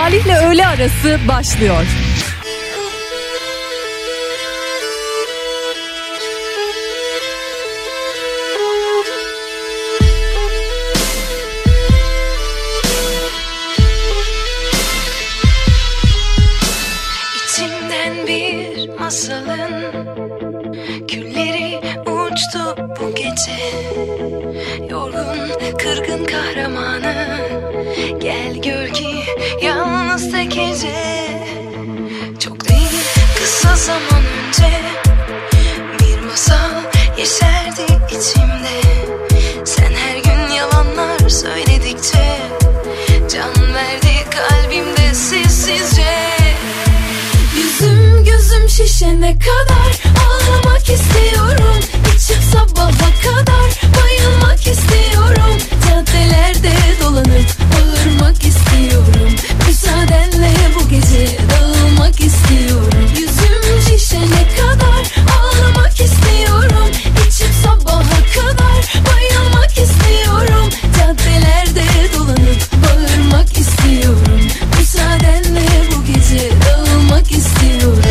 Salih'le öğle arası başlıyor. İçimden bir masalın külleri uçtu bu gece. Yorgun, kırgın kahramanı gel gör ki yalnız tek gece. Çok değil kısa zaman önce bir masal yeşerdi içimde. Sen her gün yalanlar söyledikçe can verdi kalbimde sessizce. Yüzüm gözüm şişene kadar ağlamak istiyorum. İçim sabaha kadar bayılmak istiyorum. Caddelerde dolanıp bağırmak istiyorum. Müsaadenle bu gece dağılmak istiyorum. Yüzüm şişene kadar ağlamak istiyorum. İçim sabaha kadar bayılmak istiyorum. Caddelerde dolanıp bağırmak istiyorum. Müsaadenle bu gece dağılmak istiyorum.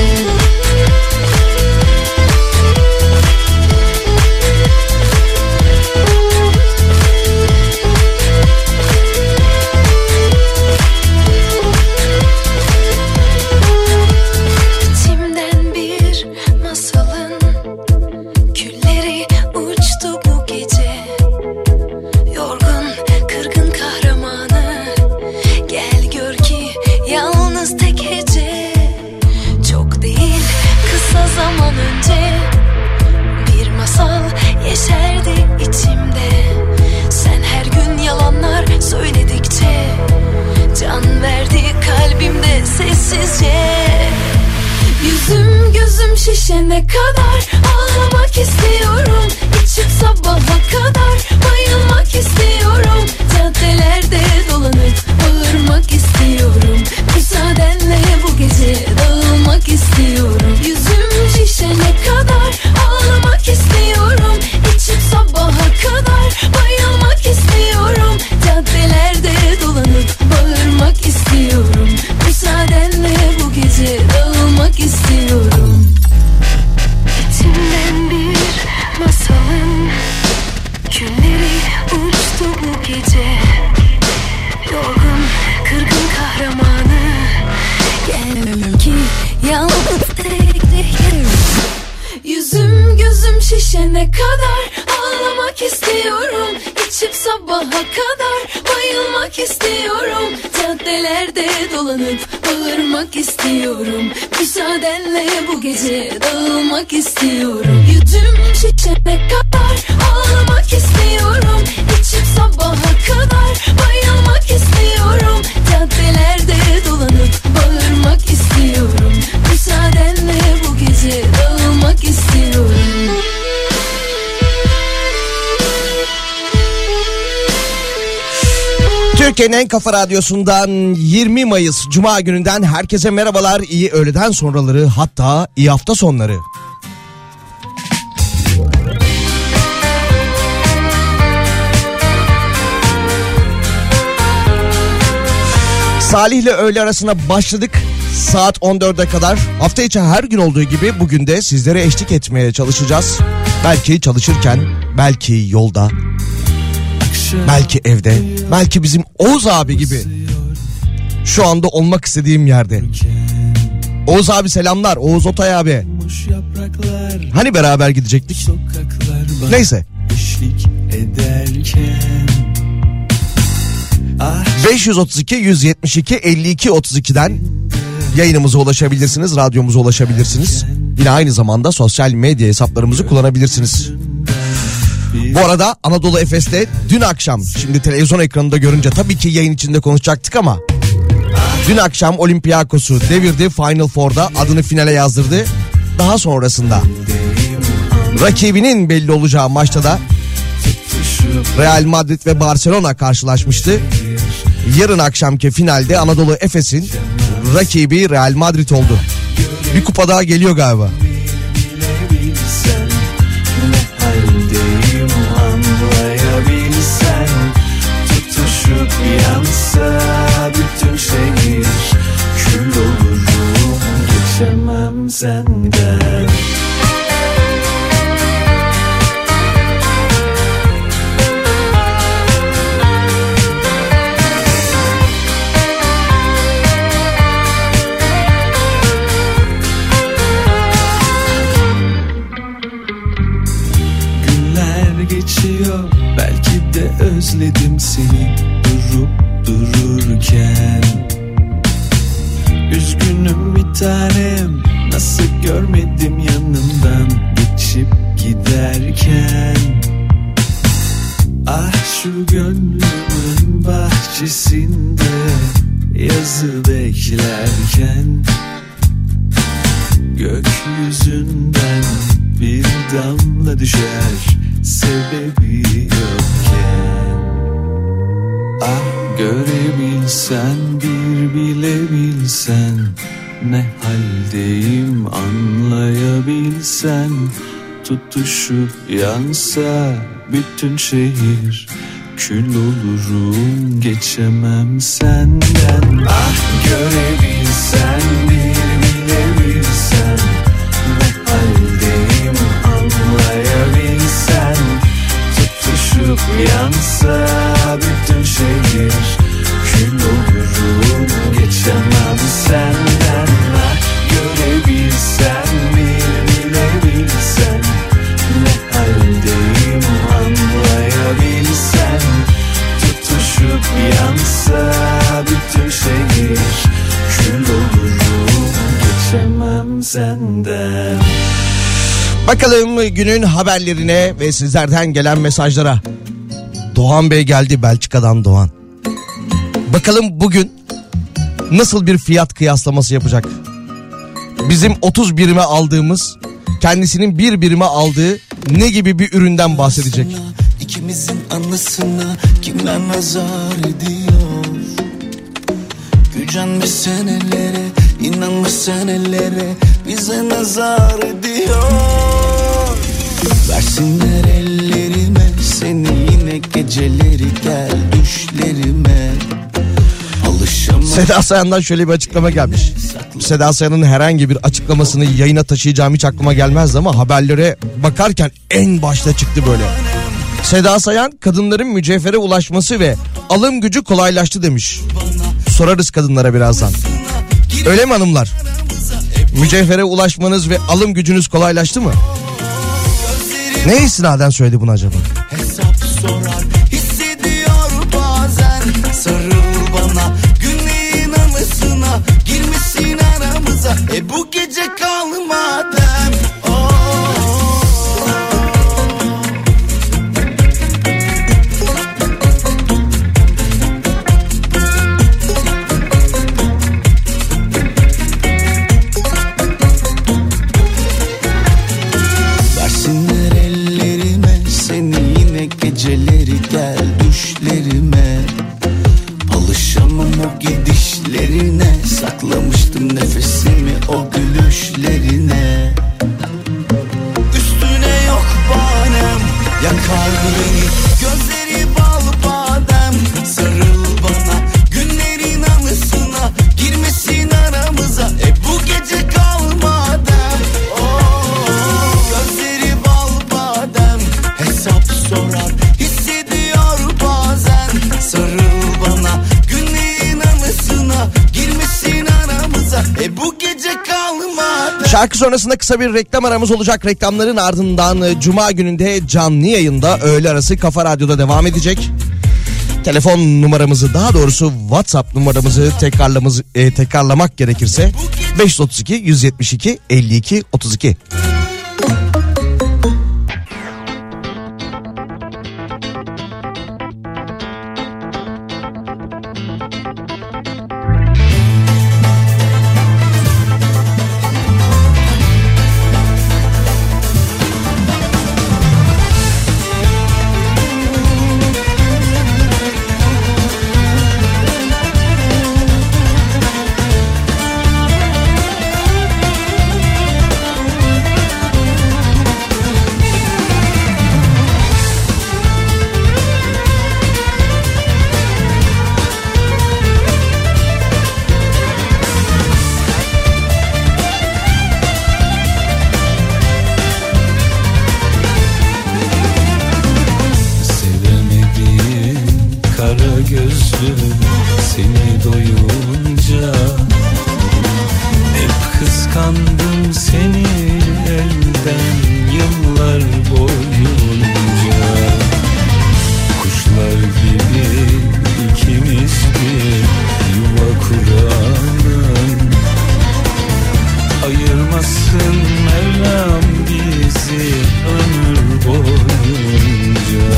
İçimden bir masalın külleri uçtu bu gece. Yorgun, kırgın kahramanı gel gör ki yalnız tek hece. Çok değil kısa zaman önce bir masal yeşerdi içimde. Sen her gün yalanlar söyledikçe can verdi kalbimde sessizce. Yüzüm gözüm şişene kadar ağlamak istiyorum. İçim sabaha kadar bayılmak istiyorum. Caddelerde dolanıp bağırmak istiyorum. Müsaadenle bu gece dağılmak istiyorum. Yüzüm şişene kadar ağlamak istiyorum. İçim sabaha kadar bayılmak istiyorum. Caddelerde dolanıp bağırmak istiyorum. Müsaadenle bu gece dağılmak istiyorum. İçimden bir masalın külleri uçtu bu gece. Yorgun, kırgın kahramanı gel ki yalnız tek yüzüm gözüm şişene kadar ağlamak istiyorum. İçim sabaha kadar bayılmak istiyorum. Caddelerde dolanıp bağırmak istiyorum. Müsaadenle bu gece dağılmak istiyorum. Yüzüm şişene kadar ağlamak istiyorum. İçim sabaha kadar bayılmak istiyorum. Caddelerde dolanıp bağırmak istiyorum. Müsaadenle bu gece dağılmak istiyorum. Türkiye'nin en kafa radyosundan 20 Mayıs Cuma gününden herkese merhabalar, iyi öğleden sonraları, hatta iyi hafta sonları. Salih'le öğle arasına başladık. Saat 14'e kadar hafta içi her gün olduğu gibi bugün de sizlere eşlik etmeye çalışacağız. Belki çalışırken, belki yolda, belki evde, belki bizim Oğuz abi gibi şu anda olmak istediğim yerde. Oğuz abi selamlar, Oğuz Otay abi. Hani beraber gidecektik? Neyse. 532 172 52 32'den yayınımıza ulaşabilirsiniz, radyomuza ulaşabilirsiniz. Yine aynı zamanda sosyal medya hesaplarımızı kullanabilirsiniz. Bu arada Anadolu Efes'te dün akşam, şimdi televizyon ekranında görünce tabii ki yayın içinde konuşacaktık ama dün akşam Olympiakos'u devirdi, Final Four'da adını finale yazdırdı. Daha sonrasında rakibinin belli olacağı maçta da Real Madrid ve Barcelona karşılaşmıştı. Yarın akşamki finalde Anadolu Efes'in rakibi Real Madrid oldu. Bir kupa daha geliyor galiba. Tutuşup yansa bütün şehir senden. Geçiyor, belki de özledim seni durup dururken. Üzgünüm bir tanem, nasıl görmedim yanımdan geçip giderken. Ah şu gönlümün bahçesinde yazı beklerken, gökyüzünden bir damla düşer sebebi yokken. Ah görebilsen, bir bilebilsen, ne haldeyim anlayabilsen. Tutuşup yansa bütün şehir, kül olurum geçemem senden. Ah görebilsen, bir bilebilsen, ne haldeyim anlayabilsen. Tutuşup yansa bütün şehir, kül olurum geçemem senden. Ah görebilsen, bir bilebilsen, ne haldeyim anlayabilsen. Tutuşup yansa bütün şehir, kül olurum geçemem senden. Bakalım günün haberlerine ve sizlerden gelen mesajlara. Doğan Bey geldi, Belçika'dan Doğan. Bakalım bugün nasıl bir fiyat kıyaslaması yapacak? Bizim 30 birime aldığımız, kendisinin 1 birime aldığı ne gibi bir üründen bahsedecek? İkimizin anısına kimler nazar ediyor? Gücenme senelere, inanma senelere, bize nazar ediyor. Versinler ellerime seni yine geceleri, gel düşlerime. Seda Sayan'dan şöyle bir açıklama gelmiş. Seda Sayan'ın herhangi bir açıklamasını yayına taşıyacağım hiç aklıma gelmezdi ama haberlere bakarken en başta çıktı böyle. Seda Sayan, kadınların mücevhere ulaşması ve alım gücü kolaylaştı demiş. Sorarız kadınlara birazdan. Öyle mi hanımlar? Mücevhere ulaşmanız ve alım gücünüz kolaylaştı mı? Ne istinaden söyledi bunu acaba? Hesap sorar, hissediyor bazen. Sarıl bana, günlerin anısına, girmişsin aramıza. Bu gece kalmadım. Geceleri gel düşlerime. Alışamam o gidişlerine, saklamıştım nefesimi o gülüşlerine. Üstüne yok bahanem, yakar beni gözleri bal badem. Sarıl bana, günlerin anısına, girmesin aramıza. Bu gece kalmadım. Gözleri bal badem, hesap sorar, hissediyor bazen. Sarıl bana, günlerin anısına, girmesin aramıza. Bu gece kalmadı. Şarkı sonrasında kısa bir reklam aramız olacak. Reklamların ardından Cuma gününde canlı yayında öğle arası Kafa Radyo'da devam edecek. Telefon numaramızı, daha doğrusu WhatsApp numaramızı tekrarlamak gerekirse 532 172 52 32. Kıskandım seni elden yıllar boyunca. Kuşlar gibi ikimiz bir yuva kuralım. Ayırmasın Mevlam bizi ömür boyunca.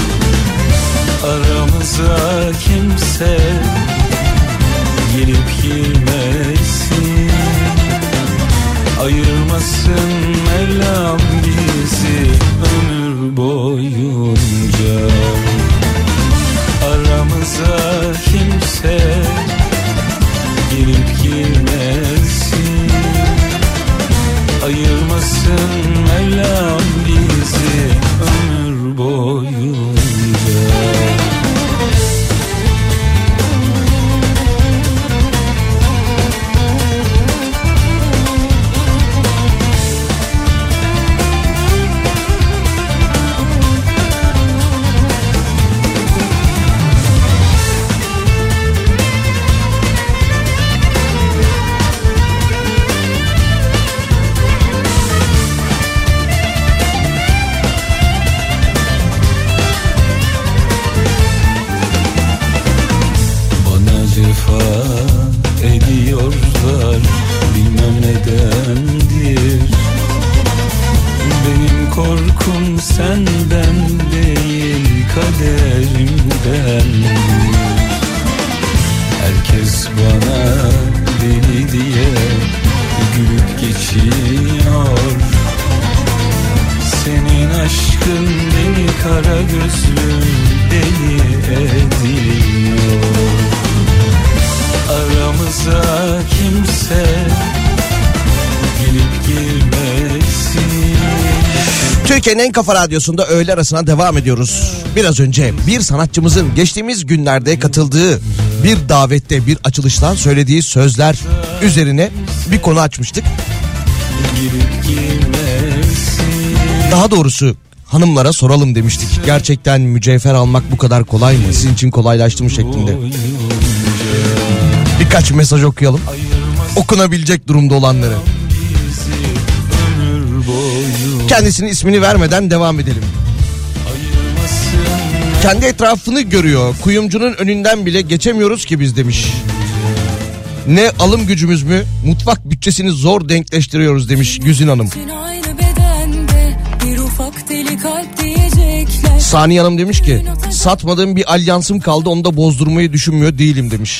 Aramıza kimse gelip girmesin. Ayırmasın Mevlam bizi ömür boyunca. Aramıza kimse gelip girmesin. Ayırmasın Mevlam bizi ömür boyunca. Ediyorlar bilmem nedendir. Benim korkum senden değil kaderimden. Herkes bana deli diye gülüp geçiyor. Senin aşkın beni kara gözlüm deli ediyor. Aramıza kimse gelip girmesin. Türkiye'nin en kafa radyosunda öğle arasına devam ediyoruz. Biraz önce bir sanatçımızın geçtiğimiz günlerde katıldığı bir davette, bir açılıştan söylediği sözler üzerine bir konu açmıştık. Daha doğrusu hanımlara soralım demiştik. Gerçekten mücevher almak bu kadar kolay mı? Sizin için kolaylaştı mı şeklinde. Birkaç mesaj okuyalım. Okunabilecek durumda olanları. Kendisinin ismini vermeden devam edelim. Kendi etrafını görüyor. Kuyumcunun önünden bile geçemiyoruz ki biz demiş. Ne alım gücümüz mü? Mutfak bütçesini zor denkleştiriyoruz demiş Güzin Hanım. Saniye Hanım demiş ki satmadığım bir alyansım kaldı, onu da bozdurmayı düşünmüyor değilim demiş.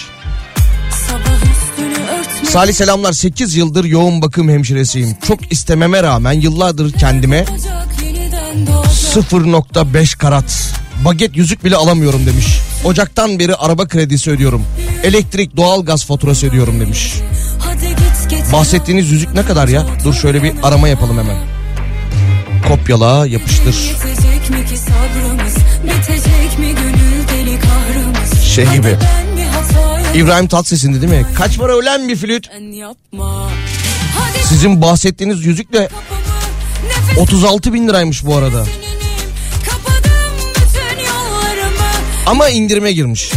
Salih selamlar, 8 yıldır yoğun bakım hemşiresiyim. Çok istememe rağmen yıllardır kendime 0.5 karat baget yüzük bile alamıyorum demiş. Ocaktan beri araba kredisi ödüyorum. Elektrik, doğalgaz faturası ödüyorum demiş. Bahsettiğiniz yüzük ne kadar ya? Dur şöyle bir arama yapalım hemen. Kopyala, yapıştır. Şey gibi. İbrahim Tatlıses'indi değil mi? Kaç para ölen bir flüt? Sizin bahsettiğiniz yüzük de 36 bin liraymış bu arada. Ama indirime girmiş.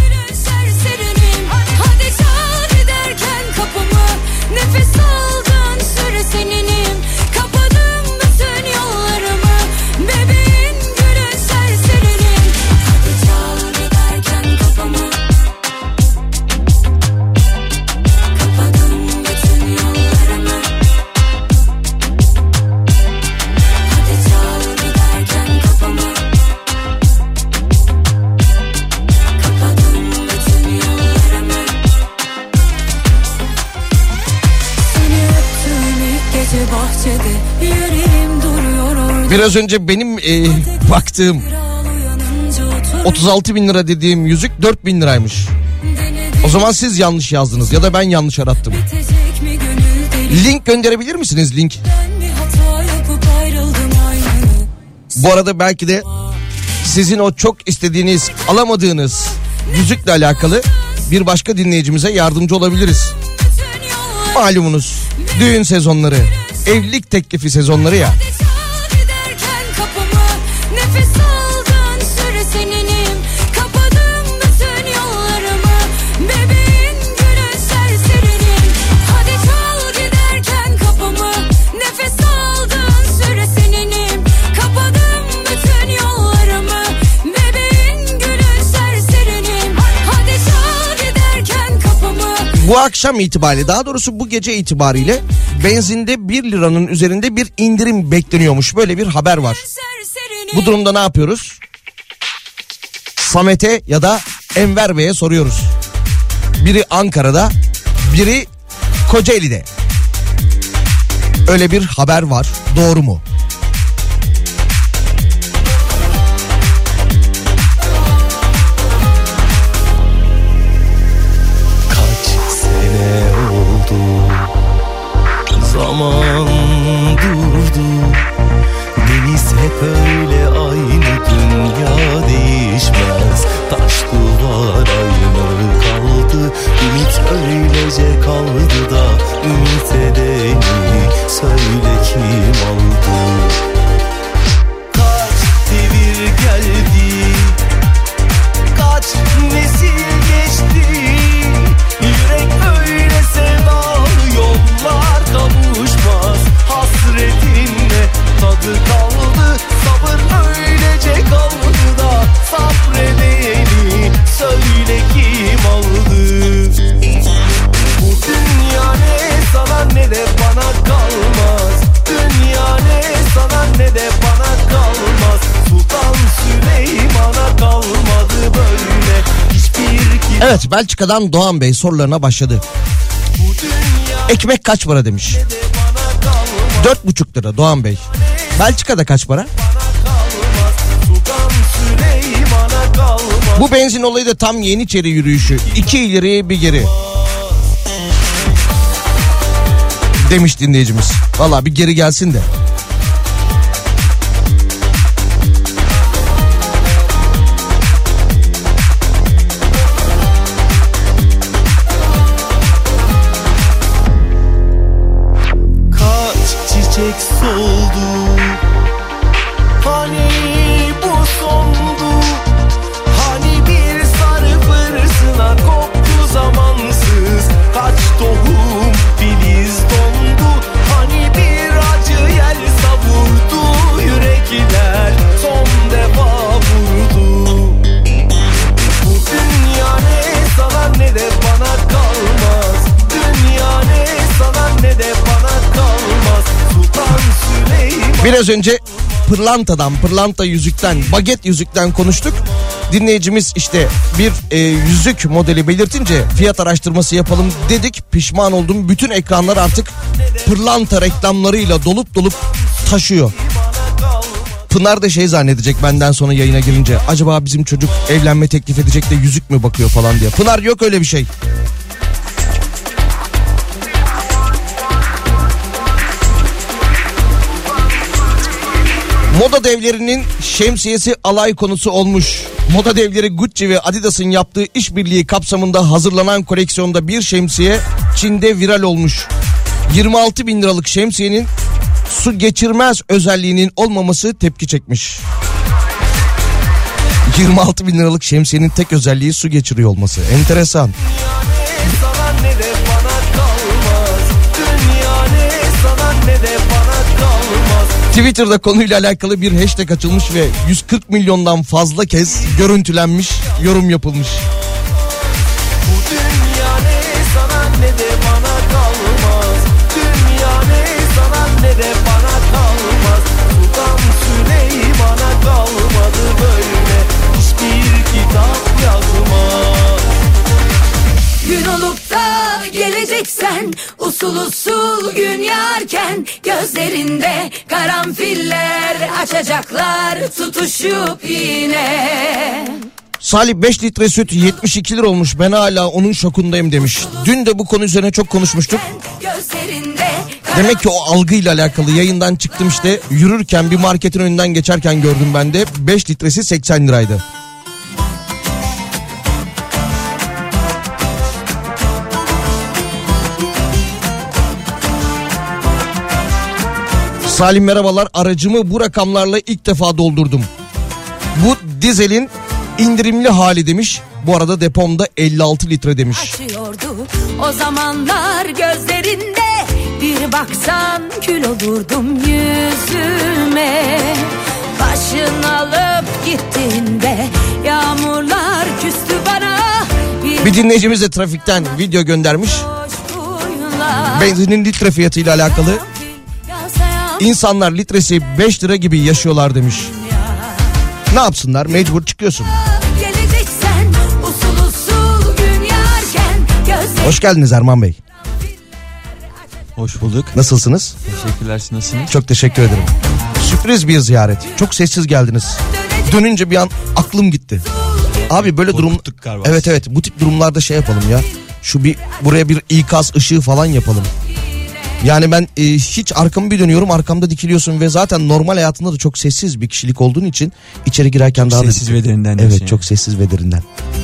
Biraz önce benim baktığım 36 bin lira dediğim yüzük 4 bin liraymış. O zaman siz yanlış yazdınız ya da ben yanlış arattım. Link gönderebilir misiniz, link? Bu arada belki de sizin o çok istediğiniz, alamadığınız yüzükle alakalı bir başka dinleyicimize yardımcı olabiliriz. Malumunuz düğün sezonları, evlilik teklifi sezonları ya. akşam itibariyle, daha doğrusu bu gece itibariyle benzinde 1 liranın üzerinde bir indirim bekleniyormuş. Böyle bir haber var. Bu durumda ne yapıyoruz? Samet'e ya da Enver Bey'e soruyoruz. Biri Ankara'da, biri Kocaeli'de. Öyle bir haber var. Doğru mu? Zaman durdu, deniz hep öyle aynı, dünya değişmez, taş duvar aynı kaldı, ümit öylece kaldı da ümit edeni söyle kim aldı? Kaç devir geldi, kaç nesil geçti, yürek öyle sevdalı, yollar kavuşmaz, hasretinle tadı kaldı, sabır öylece kaldı da sabredeni söyle kim aldı? Bu dünya ne sana ne de bana kalmaz, dünya ne sana ne de bana kalmaz, Sultan Süleyman'a kalmadı böyle hiçbir kitap. Evet, Belçika'dan Doğan Bey sorularına başladı. Ekmek kaç para demiş. 4,5 lira Doğan Bey. Belçika'da kaç para? Bu benzin olayı da tam Yeniçeri yürüyüşü. 2 ileri bir geri demiş dinleyicimiz. Vallahi bir geri gelsin de. Soldu, hani bu sondu, hani bir sarı fırtına koptu zamansız, kaç tohum filiz dondu, hani bir acı yel savurdu, yürekler son defa vurdu. Bu dünya ne sana ne de bana kalmaz, dünya ne sana ne de bana kalmaz, Sultan Süleyman. Biraz önce pırlanta yüzükten, baget yüzükten konuştuk. Dinleyicimiz işte bir yüzük modeli belirtince fiyat araştırması yapalım dedik. Pişman oldum. Bütün ekranlar artık pırlanta reklamlarıyla dolup taşıyor. Pınar da şey zannedecek benden sonra yayına girince. Acaba bizim çocuk evlenme teklif edecek de yüzük mü bakıyor falan diye. Pınar, yok öyle bir şey. Moda devlerinin şemsiyesi alay konusu olmuş. Moda devleri Gucci ve Adidas'ın yaptığı işbirliği kapsamında hazırlanan koleksiyonda bir şemsiye Çin'de viral olmuş. 26 bin liralık şemsiyenin su geçirmez özelliğinin olmaması tepki çekmiş. 26 bin liralık şemsiyenin tek özelliği su geçiriyor olması. Enteresan. Twitter'da konuyla alakalı bir hashtag açılmış ve 140 milyondan fazla kez görüntülenmiş, yorum yapılmış. Bu dünya ne sana ne de bana kalmaz, dünya ne sana ne de bana kalmaz, Sultan Süleyman'a kalmadı böyle hiçbir kitap yazmaz. Gün olup da geleceksen, usul usul gün yarken, gözlerinde karanfiller açacaklar tutuşup yine. Salih 5 litre süt 72 lira olmuş, ben hala onun şokundayım demiş. Dün de bu konu üzerine çok konuşmuştuk. Demek ki o algıyla alakalı. Yayından çıktım işte, yürürken bir marketin önünden geçerken gördüm ben de. 5 litresi 80 liraydı. Salim merhabalar, aracımı bu rakamlarla ilk defa doldurdum. Bu dizelin indirimli hali demiş. Bu arada depomda 56 litre demiş. Açıyordu o zamanlar gözlerinde, bir baksan kül olurdum yüzüme. Başın alıp gittiğinde yağmurlar küstü bana, bir Bir dinleyicimiz de trafikten video göndermiş. Benzinin litre fiyatıyla alakalı. İnsanlar litresi 5 lira gibi yaşıyorlar demiş. Ne yapsınlar? Mecbur çıkıyorsun. Hoş geldiniz Erman Bey. Hoş bulduk. Nasılsınız? Teşekkürler, siz nasılsınız? Çok teşekkür ederim. Sürpriz bir ziyaret. Çok sessiz geldiniz. Dönünce bir an aklım gitti. Abi böyle durum... Evet bu tip durumlarda şey yapalım ya. Buraya bir ikaz ışığı falan yapalım. Yani ben hiç arkamı bir dönüyorum, arkamda dikiliyorsun ve zaten normal hayatında da çok sessiz bir kişilik olduğun için içeri girerken çok daha sessiz da... ve derinden. Evet, çok sessiz ve derinden.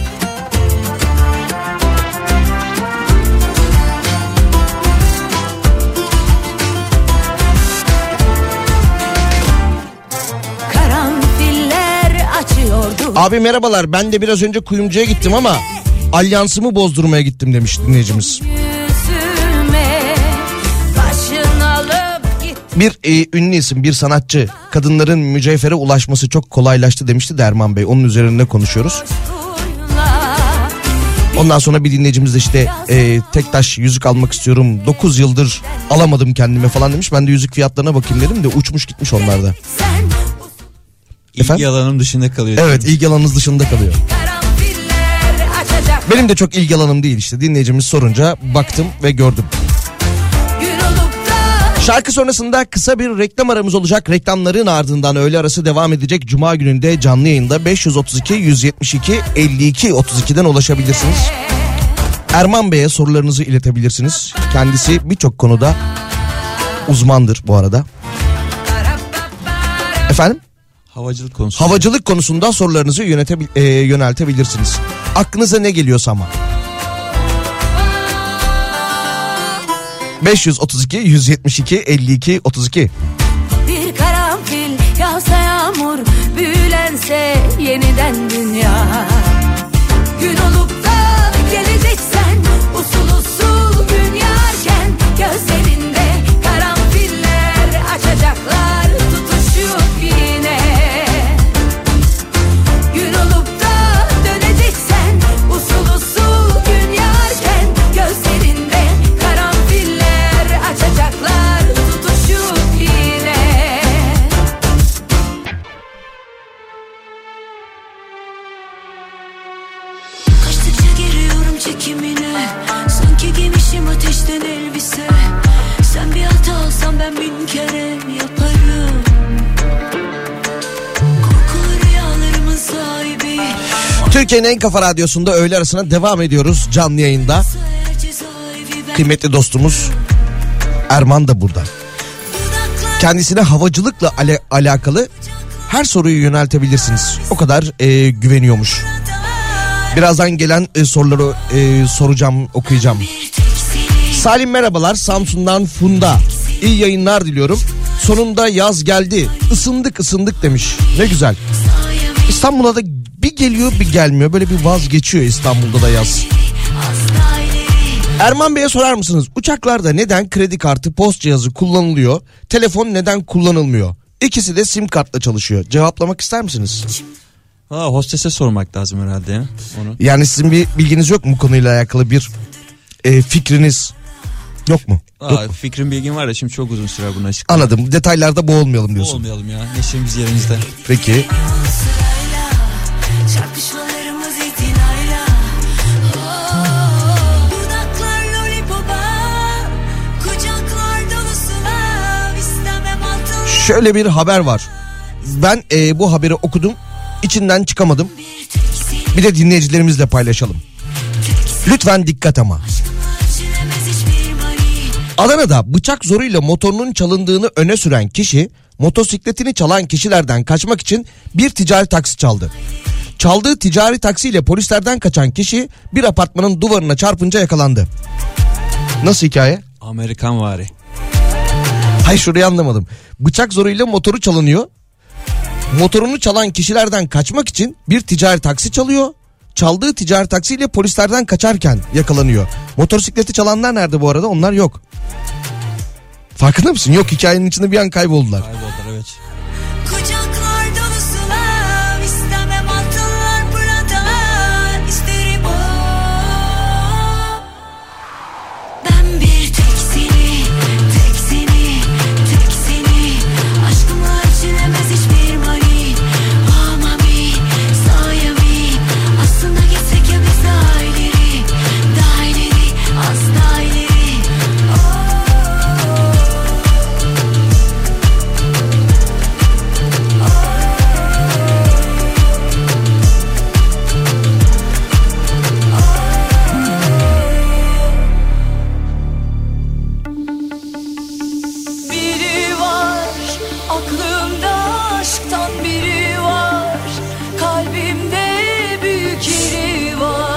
Abi merhabalar, ben de biraz önce kuyumcuya gittim ama alyansımı bozdurmaya gittim demiş dinleyicimiz. Bir ünlü isim, bir sanatçı, kadınların mücevhere ulaşması çok kolaylaştı demişti Erman Bey. Onun üzerinde konuşuyoruz. Ondan sonra bir dinleyicimiz de işte tek taş yüzük almak istiyorum, 9 yıldır alamadım kendime falan demiş. Ben de yüzük fiyatlarına bakayım dedim de uçmuş gitmiş onlar da. İlgi alanım dışında kalıyor. Evet, ilgi alanınız dışında kalıyor. Benim de çok ilgi alanım değil işte. Dinleyicimiz sorunca baktım ve gördüm. Şarkı sonrasında kısa bir reklam aramız olacak. Reklamların ardından öğle arası devam edecek. Cuma gününde canlı yayında 532 172 52 32'den ulaşabilirsiniz. Erman Bey'e sorularınızı iletebilirsiniz. Kendisi birçok konuda uzmandır bu arada. Efendim? Havacılık konusunda sorularınızı yöneltebilirsiniz. Aklınıza ne geliyorsa ama. 532 172 52 32. Bir karanfil yağsa yağmur, büyülense yeniden dünya. Gün olup da geleceksen usul usul gün yarken gözlerinde karanfiller açacaklar tutuşup yine. Gün olup da döneceksen usul usul gün yarken gözlerinde karanfiller açacaklar tutuşup yine. Kaçtıkça giriyorum çekimine, sanki giymişim ateşten elbise. Sen bir hata alsan ben bin kere yaparım. Korkulu rüyalarımın sahibi. Türkiye'nin en kafa radyosunda öğle arasına devam ediyoruz canlı yayında. Kıymetli dostumuz Erman da burada. Kendisine havacılıkla alakalı her soruyu yöneltebilirsiniz. O kadar güveniyormuş. Birazdan gelen soruları soracağım, okuyacağım. Salim merhabalar, Samsun'dan Funda. İyi yayınlar diliyorum. Sonunda yaz geldi. Isındık demiş. Ne güzel. İstanbul'a da bir geliyor bir gelmiyor. Böyle bir vazgeçiyor İstanbul'da da yaz. Erman Bey'e sorar mısınız? Uçaklarda neden kredi kartı, post cihazı kullanılıyor? Telefon neden kullanılmıyor? İkisi de sim kartla çalışıyor. Cevaplamak ister misiniz? Hostese sormak lazım herhalde ya. Onu. Yani sizin bir bilginiz yok mu bu konuyla alakalı, bir fikriniz yok mu? Fikrim, bilgim var da şimdi çok uzun sürer bunu açıklayayım. Anladım. Detaylarda boğulmayalım diyorsun. Boğulmayalım ya. Neşemiz yerinizde. Peki. Şöyle bir haber var. Ben bu haberi okudum. İçinden çıkamadım. Bir de dinleyicilerimizle paylaşalım. Lütfen dikkat ama. Adana'da bıçak zoruyla motorunun çalındığını öne süren kişi, motosikletini çalan kişilerden kaçmak için bir ticari taksi çaldı. Çaldığı ticari taksiyle polislerden kaçan kişi bir apartmanın duvarına çarpınca yakalandı. Nasıl hikaye? Amerikan vari. Hayır, şurayı anlamadım. Bıçak zoruyla motoru çalınıyor. Motorunu çalan kişilerden kaçmak için bir ticari taksi çalıyor. Çaldığı ticari taksiyle polislerden kaçarken yakalanıyor. Motosikleti çalanlar nerede bu arada? Onlar yok. Farkında mısın? Yok, hikayenin içinde bir an kayboldular. Kayboldular, evet. Kucaklar dolusu lav, istemem altınlar pırlantalar, isterim o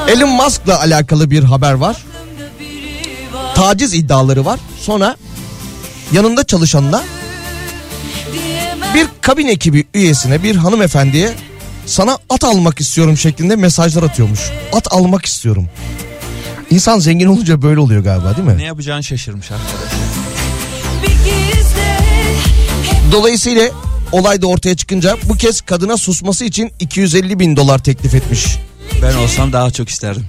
Elon Musk'la alakalı bir haber var. Taciz iddiaları var. Sonra yanında çalışanına, bir kabin ekibi üyesine, bir hanımefendiye sana at almak istiyorum şeklinde mesajlar atıyormuş. At almak istiyorum. İnsan zengin olunca böyle oluyor galiba, değil mi? Ne yapacağını şaşırmış arkadaş. Dolayısıyla olay da ortaya çıkınca bu kez kadına susması için $250.000 teklif etmiş. Ben olsam daha çok isterdim.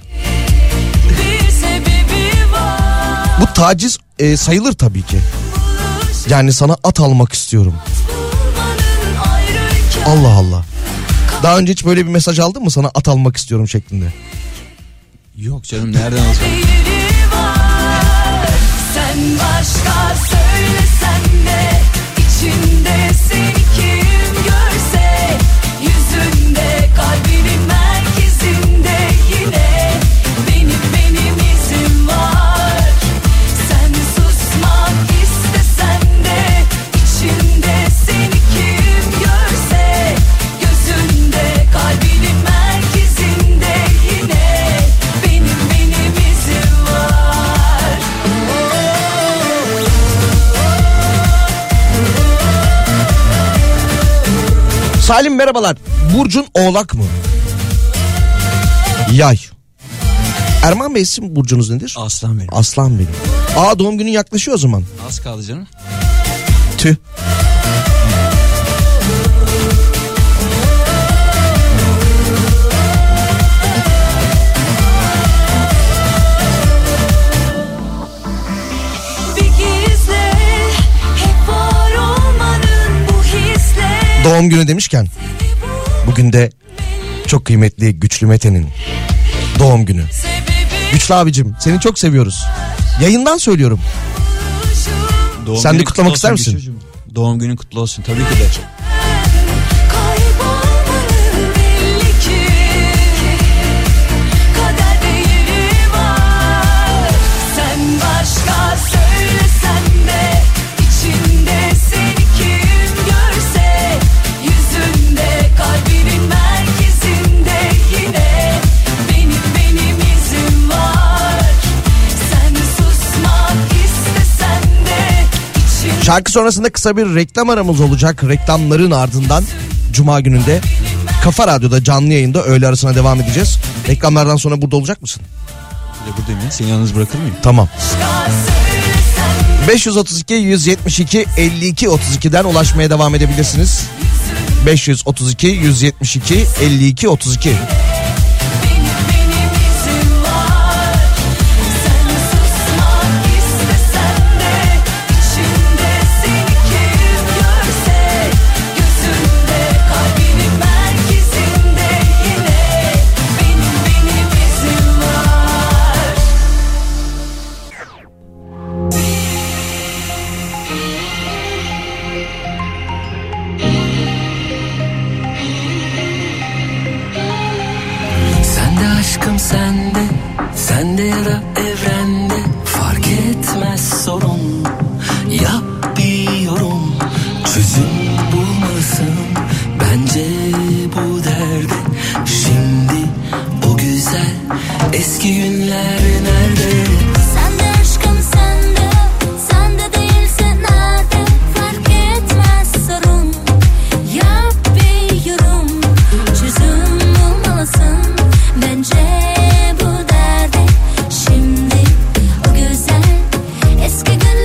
Bu taciz sayılır tabii ki. Yani sana at almak istiyorum. Allah Allah. Daha önce hiç böyle bir mesaj aldın mı, sana at almak istiyorum şeklinde? Yok canım, nereden alacağım? Sen başka söylesen de içinde seni kim görse, yüzünde kalbinin merkezinde yine benim izim var. Sen susmak istesen de içinde seni kim görse, gözünde kalbinin merkezinde yine benim izim var. Salim merhabalar. Burcun Oğlak mı? Yay. Erman Bey, sizin burcunuz nedir? Aslan benim. Aslan benim. Aa, doğum günün yaklaşıyor o zaman. Az kaldı canım. Tüh. Bir gizle, hep var olmanın bu hisle. Doğum günü demişken bugün de çok kıymetli Güçlü Mete'nin doğum günü. Güçlü abicim, seni çok seviyoruz. Yayından söylüyorum. Doğum Sen de günün kutlamak kutlu ister olsun misin? Güçlücüğüm. Doğum günün kutlu olsun tabii ki de. Kaybolmanın belli ki kader değeri var. Sen başka söylesen de içinde seni kim görse, yüzünde kalbinin merkezinde yine benim izim var. Sen susmak istesen de içinde. Şarkı sonrasında kısa bir reklam aramız olacak. Reklamların ardından Cuma gününde Kafa Radyo'da canlı yayında öğle arasına devam edeceğiz. Reklamlardan sonra burada olacak mısın? Bir de buradayım ya. Seni yalnız bırakır mıyım? Tamam. 532 172 52 32'den ulaşmaya devam edebilirsiniz. 532 172 52 32. Benim izim var. Sen susmak istesen de içinde seni kim görse, gözünde kalbinin merkezinde yine benim izim var. Sende aşkım sende, sende ya da evrende, fark etmez sorun. Yap bir yorum, çözüm bulmalısın bence bu derde. Şimdi o güzel eski günler nerede? Sende aşkım sende, sende değilse nerede? Fark etmez sorun. Yap bir yorum, çözüm bulmalısın bence bu derde. Şimdi o güzel eski günler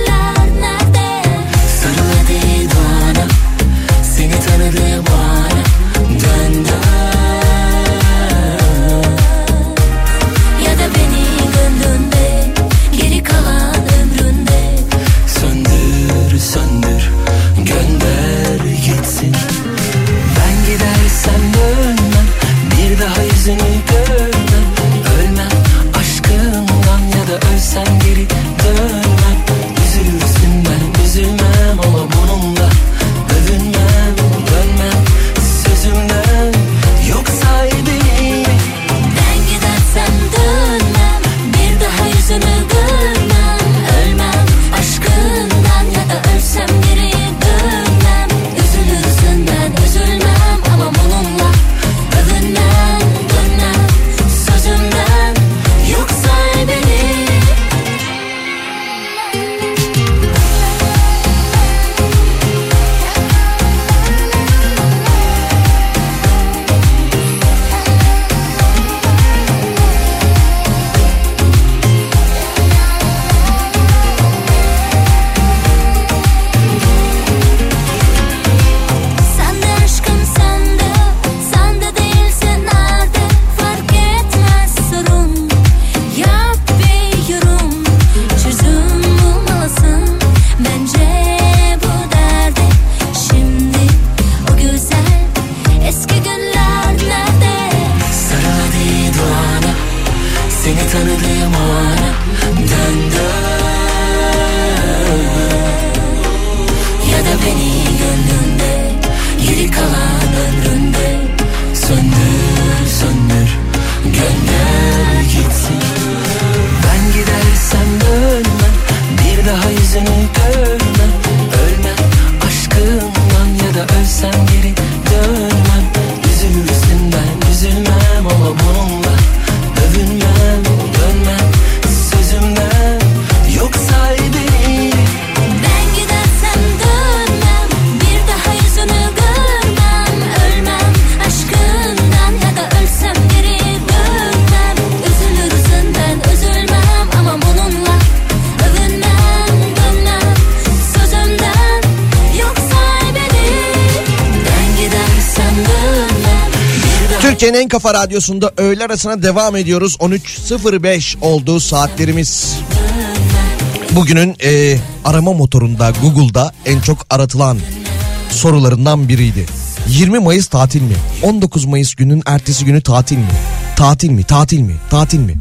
yüzünü görmem. Ölmem aşkından ya da ölsem geri dönmem. Üzülürsün ben üzülmem ama bununla övünmem. Dönmem sözümden yoksa beni. Ben gidersem dönmem, bir daha yüzünü görmem. Ölmem aşkından ya da ölsem geri dönmem. Üzülürsün ben üzülmem ama bununla övünmem. Dönmem sözümden yoksa beni. Ben gidersem dönmem, bir daha. Türkiye'nin en kafa radyosunda öğle arasına devam ediyoruz. 13.05 oldu saatlerimiz. Bugünün arama motorunda Google'da en çok aratılan sorularından biriydi. 20 Mayıs tatil mi? 19 Mayıs günün ertesi günü tatil mi? Tatil mi? Tatil mi? Tatil mi?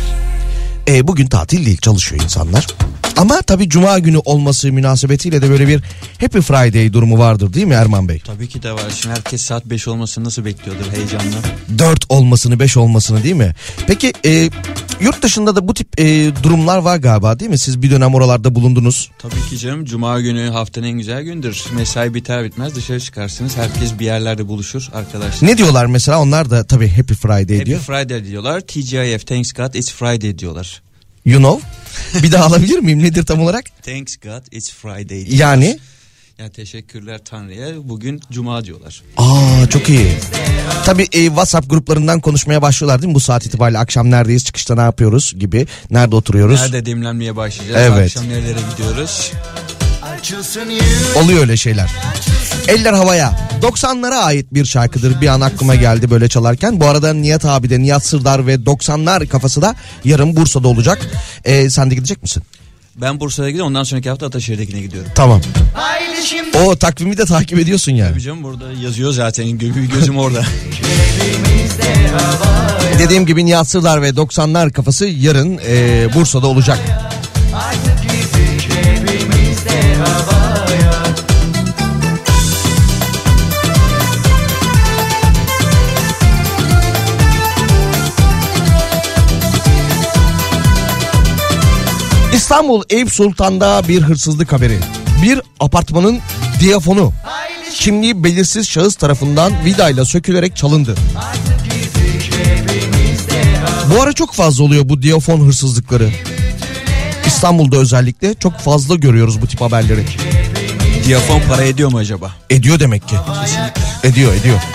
Bugün tatil değil, çalışıyor insanlar. Ama tabii Cuma günü olması münasebetiyle de böyle bir Happy Friday durumu vardır değil mi Erman Bey? Tabii ki de var. Şimdi herkes saat 5 olmasını nasıl bekliyordur heyecanla. 4 olmasını 5 olmasını değil mi? Peki yurt dışında da bu tip durumlar var galiba değil mi? Siz bir dönem oralarda bulundunuz. Tabii ki canım, Cuma günü haftanın en güzel gündür. Mesai biter bitmez dışarı çıkarsınız. Herkes bir yerlerde buluşur arkadaşlar. Ne diyorlar mesela? Onlar da tabii Happy Friday diyor. Happy Friday diyorlar. TGIF, Thanks God It's Friday diyorlar. You know? Bir daha alabilir miyim? Nedir tam olarak? Thanks God It's Friday diyorlar. Yani? Yani teşekkürler Tanrı'ya, bugün Cuma diyorlar. Aa, çok iyi. Tabii WhatsApp gruplarından konuşmaya başlıyorlar değil mi? Bu saat itibariyle akşam neredeyiz, çıkışta ne yapıyoruz gibi. Nerede oturuyoruz? Nerede demlenmeye başlayacağız? Evet. Akşam nerelere gidiyoruz? Oluyor öyle şeyler. Eller havaya. 90'lara ait bir şarkıdır. Bir an aklıma geldi böyle çalarken. Bu arada Nihat abi de, Nihat Sırdar ve 90'lar kafası da yarın Bursa'da olacak. Sen de gidecek misin? Ben Bursa'ya gidiyorum. Ondan sonraki hafta Ataşehir'dekine gidiyorum. Tamam. O takvimi de takip ediyorsun yani. Tabii canım, burada yazıyor zaten. Gözüm orada. Dediğim gibi Nihat Sırdar ve 90'lar kafası yarın Bursa'da olacak. İstanbul Eyüp Sultan'da bir hırsızlık haberi. Bir apartmanın diyafonu kimliği belirsiz şahıs tarafından vidayla sökülerek çalındı. Bu ara çok fazla oluyor bu diyafon hırsızlıkları. İstanbul'da özellikle çok fazla görüyoruz bu tip haberleri. Diyafon para ediyor mu acaba? Ediyor demek ki. Ediyor.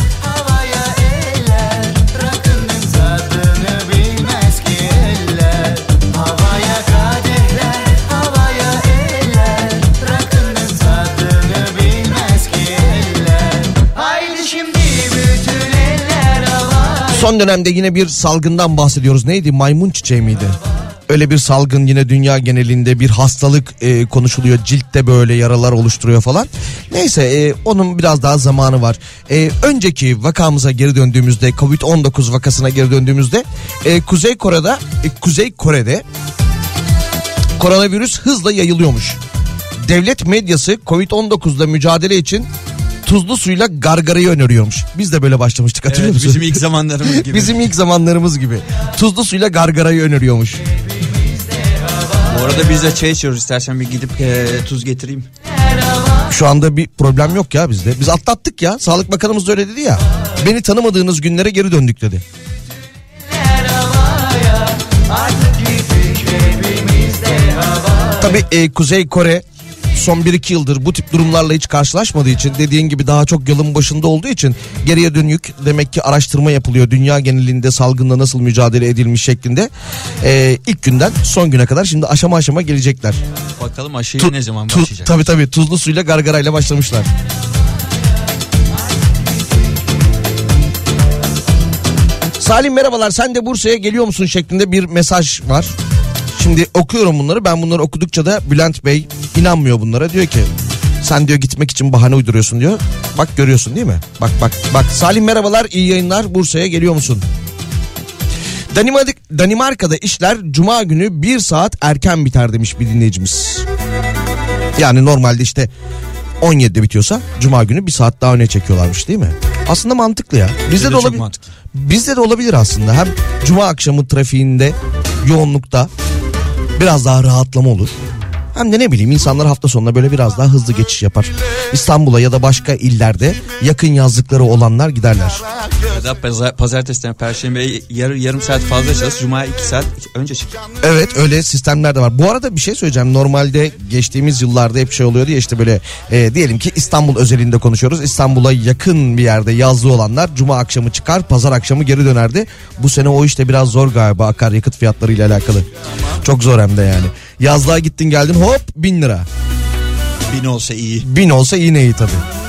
Son dönemde yine bir salgından bahsediyoruz. Neydi? Maymun çiçeği miydi? Öyle bir salgın yine dünya genelinde, bir hastalık konuşuluyor. Ciltte böyle yaralar oluşturuyor falan. Neyse onun biraz daha zamanı var. Önceki vakamıza geri döndüğümüzde, Covid-19 vakasına geri döndüğümüzde Kuzey Kore'de koronavirüs hızla yayılıyormuş. Devlet medyası Covid-19'la mücadele için tuzlu suyla gargarayı öneriyormuş. Biz de böyle başlamıştık, hatırlıyor musun? Bizim ilk zamanlarımız gibi. Bizim ilk zamanlarımız gibi. Tuzlu suyla gargarayı öneriyormuş. Bu arada biz de çay içiyoruz. İstersen bir gidip tuz getireyim. Şu anda bir problem yok ya bizde. Biz atlattık ya. Sağlık Bakanımız da öyle dedi ya. Beni tanımadığınız günlere geri döndük dedi. Tabii Kuzey Kore son 1-2 yıldır bu tip durumlarla hiç karşılaşmadığı için, dediğin gibi daha çok yılın başında olduğu için geriye dönük demek ki araştırma yapılıyor. Dünya genelinde salgınla nasıl mücadele edilmiş şeklinde. İlk günden son güne kadar şimdi aşama aşama gelecekler. Bakalım aşıya ne zaman başlayacak? Tabii tuzlu suyla gargarayla başlamışlar. Salim merhabalar, sen de Bursa'ya geliyor musun şeklinde bir mesaj var. Şimdi okuyorum bunları. Ben bunları okudukça da Bülent Bey inanmıyor bunlara. Diyor ki sen diyor gitmek için bahane uyduruyorsun diyor. Bak görüyorsun değil mi? Bak. Salim merhabalar, iyi yayınlar. Bursa'ya geliyor musun? Danimarka'da işler Cuma günü 1 saat erken biter demiş bir dinleyicimiz. Yani normalde işte 17'de bitiyorsa Cuma günü 1 saat daha öne çekiyorlarmış değil mi? Aslında mantıklı ya. Bizde de olabilir. Bizde de olabilir aslında. Hem Cuma akşamı trafiğinde, yoğunlukta biraz daha rahatlama olur. Hem de ne bileyim insanlar hafta sonuna böyle biraz daha hızlı geçiş yapar. İstanbul'a ya da başka illerde yakın yazlıkları olanlar giderler. Ya da pazartesiden perşembeye yarım saat fazla çalış, cumaya 2 saat önce çık. Evet, öyle sistemler de var. Bu arada bir şey söyleyeceğim. Normalde geçtiğimiz yıllarda hep şey oluyordu ya, işte böyle diyelim ki İstanbul özelinde konuşuyoruz. İstanbul'a yakın bir yerde yazlığı olanlar cuma akşamı çıkar, pazar akşamı geri dönerdi. Bu sene o işte biraz zor galiba, akaryakıt fiyatlarıyla alakalı. Çok zor hem de yani. Yazlığa gittin geldin hop 1000 lira. 1000 olsa iyi. 1000 olsa yine iyi tabii.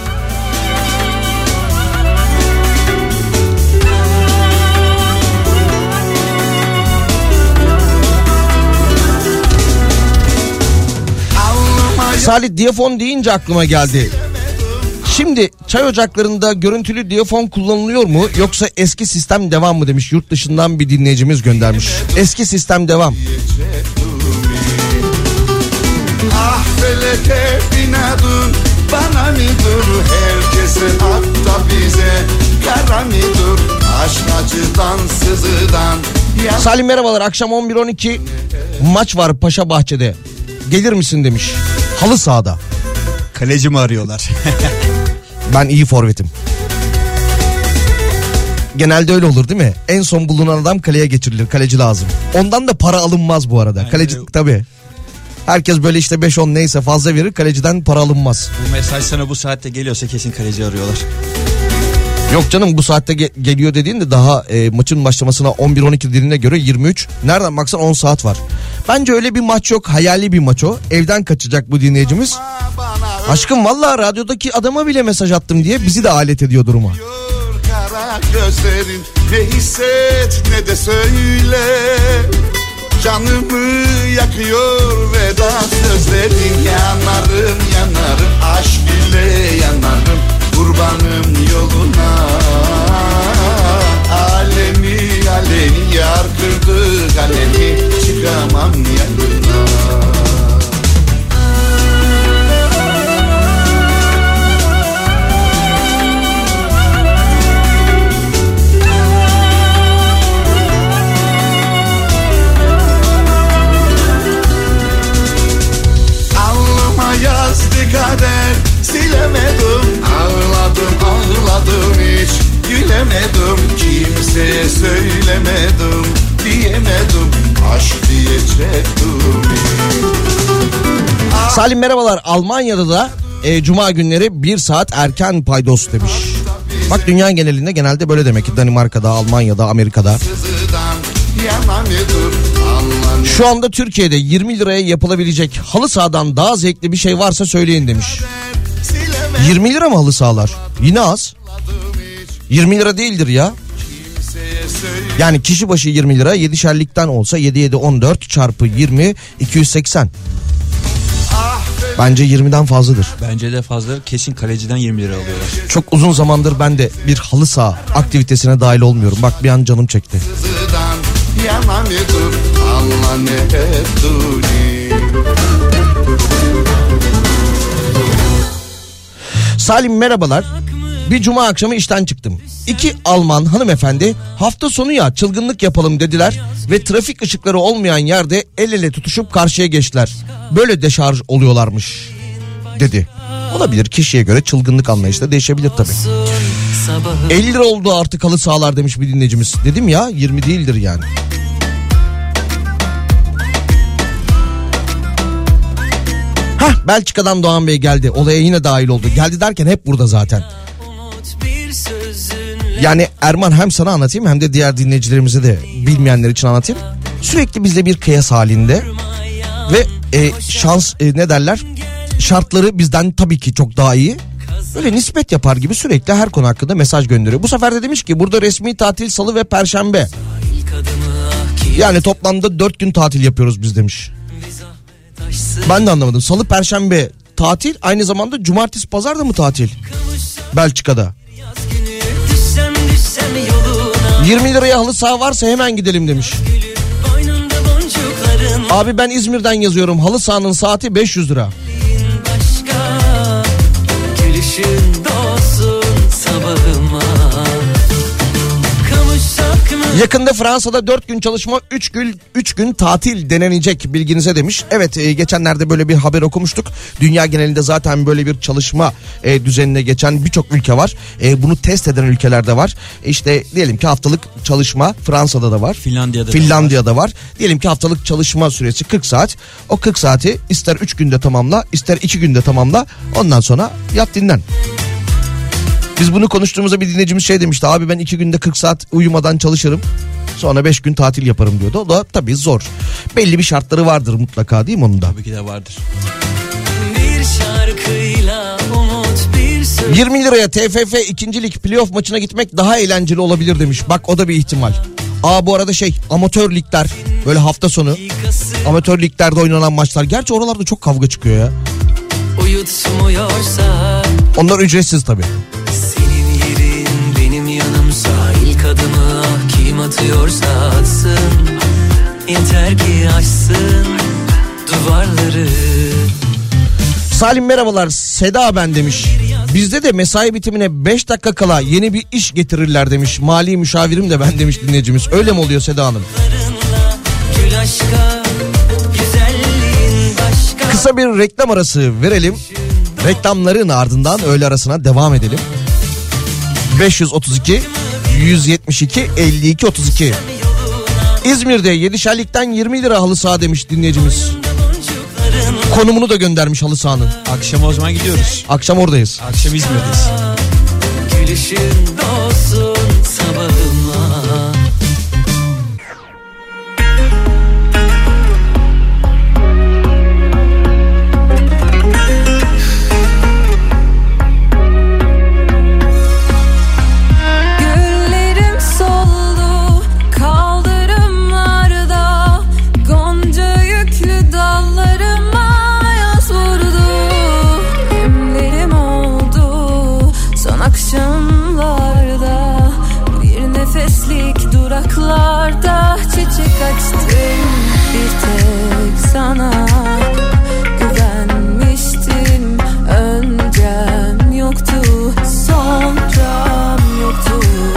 Salih, diyafon deyince aklıma geldi. Şimdi çay ocaklarında görüntülü diyafon kullanılıyor mu yoksa eski sistem devam mı demiş, yurt dışından bir dinleyicimiz göndermiş. Eski sistem devam. Ah feleke binadın bana mıdır, herkesin hatta bize kara mıdır, aşk acıdan sızıdan. Salim merhabalar, akşam 11-12 maç var Paşa Bahçe'de, gelir misin demiş. Halı sahada. Kaleci mi arıyorlar? Ben iyi forvetim. Genelde öyle olur değil mi? En son bulunan adam kaleye geçirilir. Kaleci lazım. Ondan da para alınmaz bu arada. Kaleci tabii. Herkes böyle işte 5-10 neyse fazla verir, kaleciden para alınmaz. Bu mesaj sana bu saatte geliyorsa kesin kaleci arıyorlar. Yok canım, bu saatte geliyor dediğin de daha maçın başlamasına 11-12 dediğine göre 23. Nereden baksan 10 saat var. Bence öyle bir maç yok, hayali bir maç o. Evden kaçacak bu dinleyicimiz. Aşkım vallahi radyodaki adama bile mesaj attım diye bizi de alet ediyor duruma. Kara gözlerin ne hisset ne de söyle, canımı yakıyor veda sözlerin. Yanarım yanarım aşk ile yanarım, kurbanım yoluna. Alemi alemi yar kırdı kalemi, çıkamam yanına. Yazdı kader silemedim, ağladım hiç gülemedim, kimseye söylemedim, diyemedim, aşk diyecektim. Salim merhabalar, Almanya'da da cuma günleri 1 saat erken paydos demiş. Bak dünya genelinde genelde böyle demek ki, Danimarka'da, Almanya'da, Amerika'da. Şu anda Türkiye'de 20 liraya yapılabilecek halı sahadan daha zevkli bir şey varsa söyleyin demiş. 20 lira mı halı sahalar? Yine az. 20 lira değildir ya. Yani kişi başı 20 lira, 7'şerlikten olsa 7 14 çarpı 20 280. Bence 20'den fazladır. Bence de fazla, kesin kaleciden 20 lira alıyorlar. Çok uzun zamandır ben de bir halı saha aktivitesine dahil olmuyorum. Bak bir an canım çekti. Salim merhabalar. Bir cuma akşamı işten çıktım. 2 Alman hanımefendi hafta sonu ya çılgınlık yapalım dediler ve trafik ışıkları olmayan yerde el ele tutuşup karşıya geçtiler. Böyle deşarj oluyorlarmış dedi. Olabilir, kişiye göre çılgınlık anlayışı da değişebilir tabii. 50 lira oldu artık halı sahalar demiş bir dinleyicimiz. Dedim ya 20 değildir yani. Belçika'dan Doğan Bey geldi. Olaya yine dahil oldu. Geldi derken hep burada zaten. Yani Erman, hem sana anlatayım hem de diğer dinleyicilerimize de bilmeyenler için anlatayım. Sürekli bizle bir kıyas halinde ve ne derler? Şartları bizden tabii ki çok daha iyi. Böyle nispet yapar gibi sürekli her konu hakkında mesaj gönderiyor. Bu sefer de demiş ki burada resmi tatil salı ve perşembe. Yani toplamda 4 gün tatil yapıyoruz biz demiş. Ben de anlamadım. Salı perşembe tatil, aynı zamanda cumartesi pazar da mı tatil? Belçika'da. 20 liraya halı saha varsa hemen gidelim demiş. Abi ben İzmir'den yazıyorum. Halı sahanın saati 500 lira. Gülüşün doğsun sabahıma. Kavuşsak mı Yakında Fransa'da 4 gün çalışma 3 gün tatil denenecek bilginize demiş. Evet, geçenlerde böyle bir haber okumuştuk. Dünya genelinde zaten böyle bir çalışma düzenine geçen birçok ülke var. Bunu test eden ülkeler de var. İşte diyelim ki haftalık çalışma Fransa'da da var. Finlandiya'da var. Diyelim ki haftalık çalışma süresi 40 saat. O 40 saati ister 3 günde tamamla, ister 2 günde tamamla. Ondan sonra yat dinlen. Biz bunu konuştuğumuzda bir dinleyicimiz şey demişti. Abi ben 2 günde 40 saat uyumadan çalışırım. Sonra 5 gün tatil yaparım diyordu. O da tabii zor. Belli bir şartları vardır mutlaka, değil mi onun da? Tabii ki de vardır. Bir şarkıyla umut bir söz. 20 liraya TFF 2. Lig playoff maçına gitmek daha eğlenceli olabilir demiş. Bak o da bir ihtimal. Bu arada amatör ligler böyle hafta sonu amatör liglerde oynanan maçlar. Gerçi oralarda çok kavga çıkıyor ya. Uyutmuyorsa onlar ücretsiz tabii. senin yerin benim yanımsa, ilk adımı kim atıyorsa atsın. Yeter ki aşsın duvarları. Salim merhabalar, Seda ben demiş. Bizde de mesai bitimine 5 dakika kala yeni bir iş getirirler demiş. Mali müşavirim de ben demiş dinleyicimiz. Öyle mi oluyor Seda Hanım? Gül aşka, güzelliğin başka. Kısa bir reklam arası verelim. Reklamların ardından öğle arasına devam edelim. 532 172 52 32. İzmir'de 7'şerlikten 20 lira halı saha demiş dinleyicimiz. Konumunu da göndermiş halı sahanın. Akşam o zaman gidiyoruz. Akşam oradayız. Akşam İzmir'deyiz. Gülüşün dolsun sabahıma. Güllerim soldu kaldırımlarda, gonca yüklü dallarıma yaz vurdu. Emlerim oldu son akşamlarda, bir nefeslik duraklarda çiçek açtım. Bir tek sana güvenmiştim, öncem yoktu, sonram yoktu.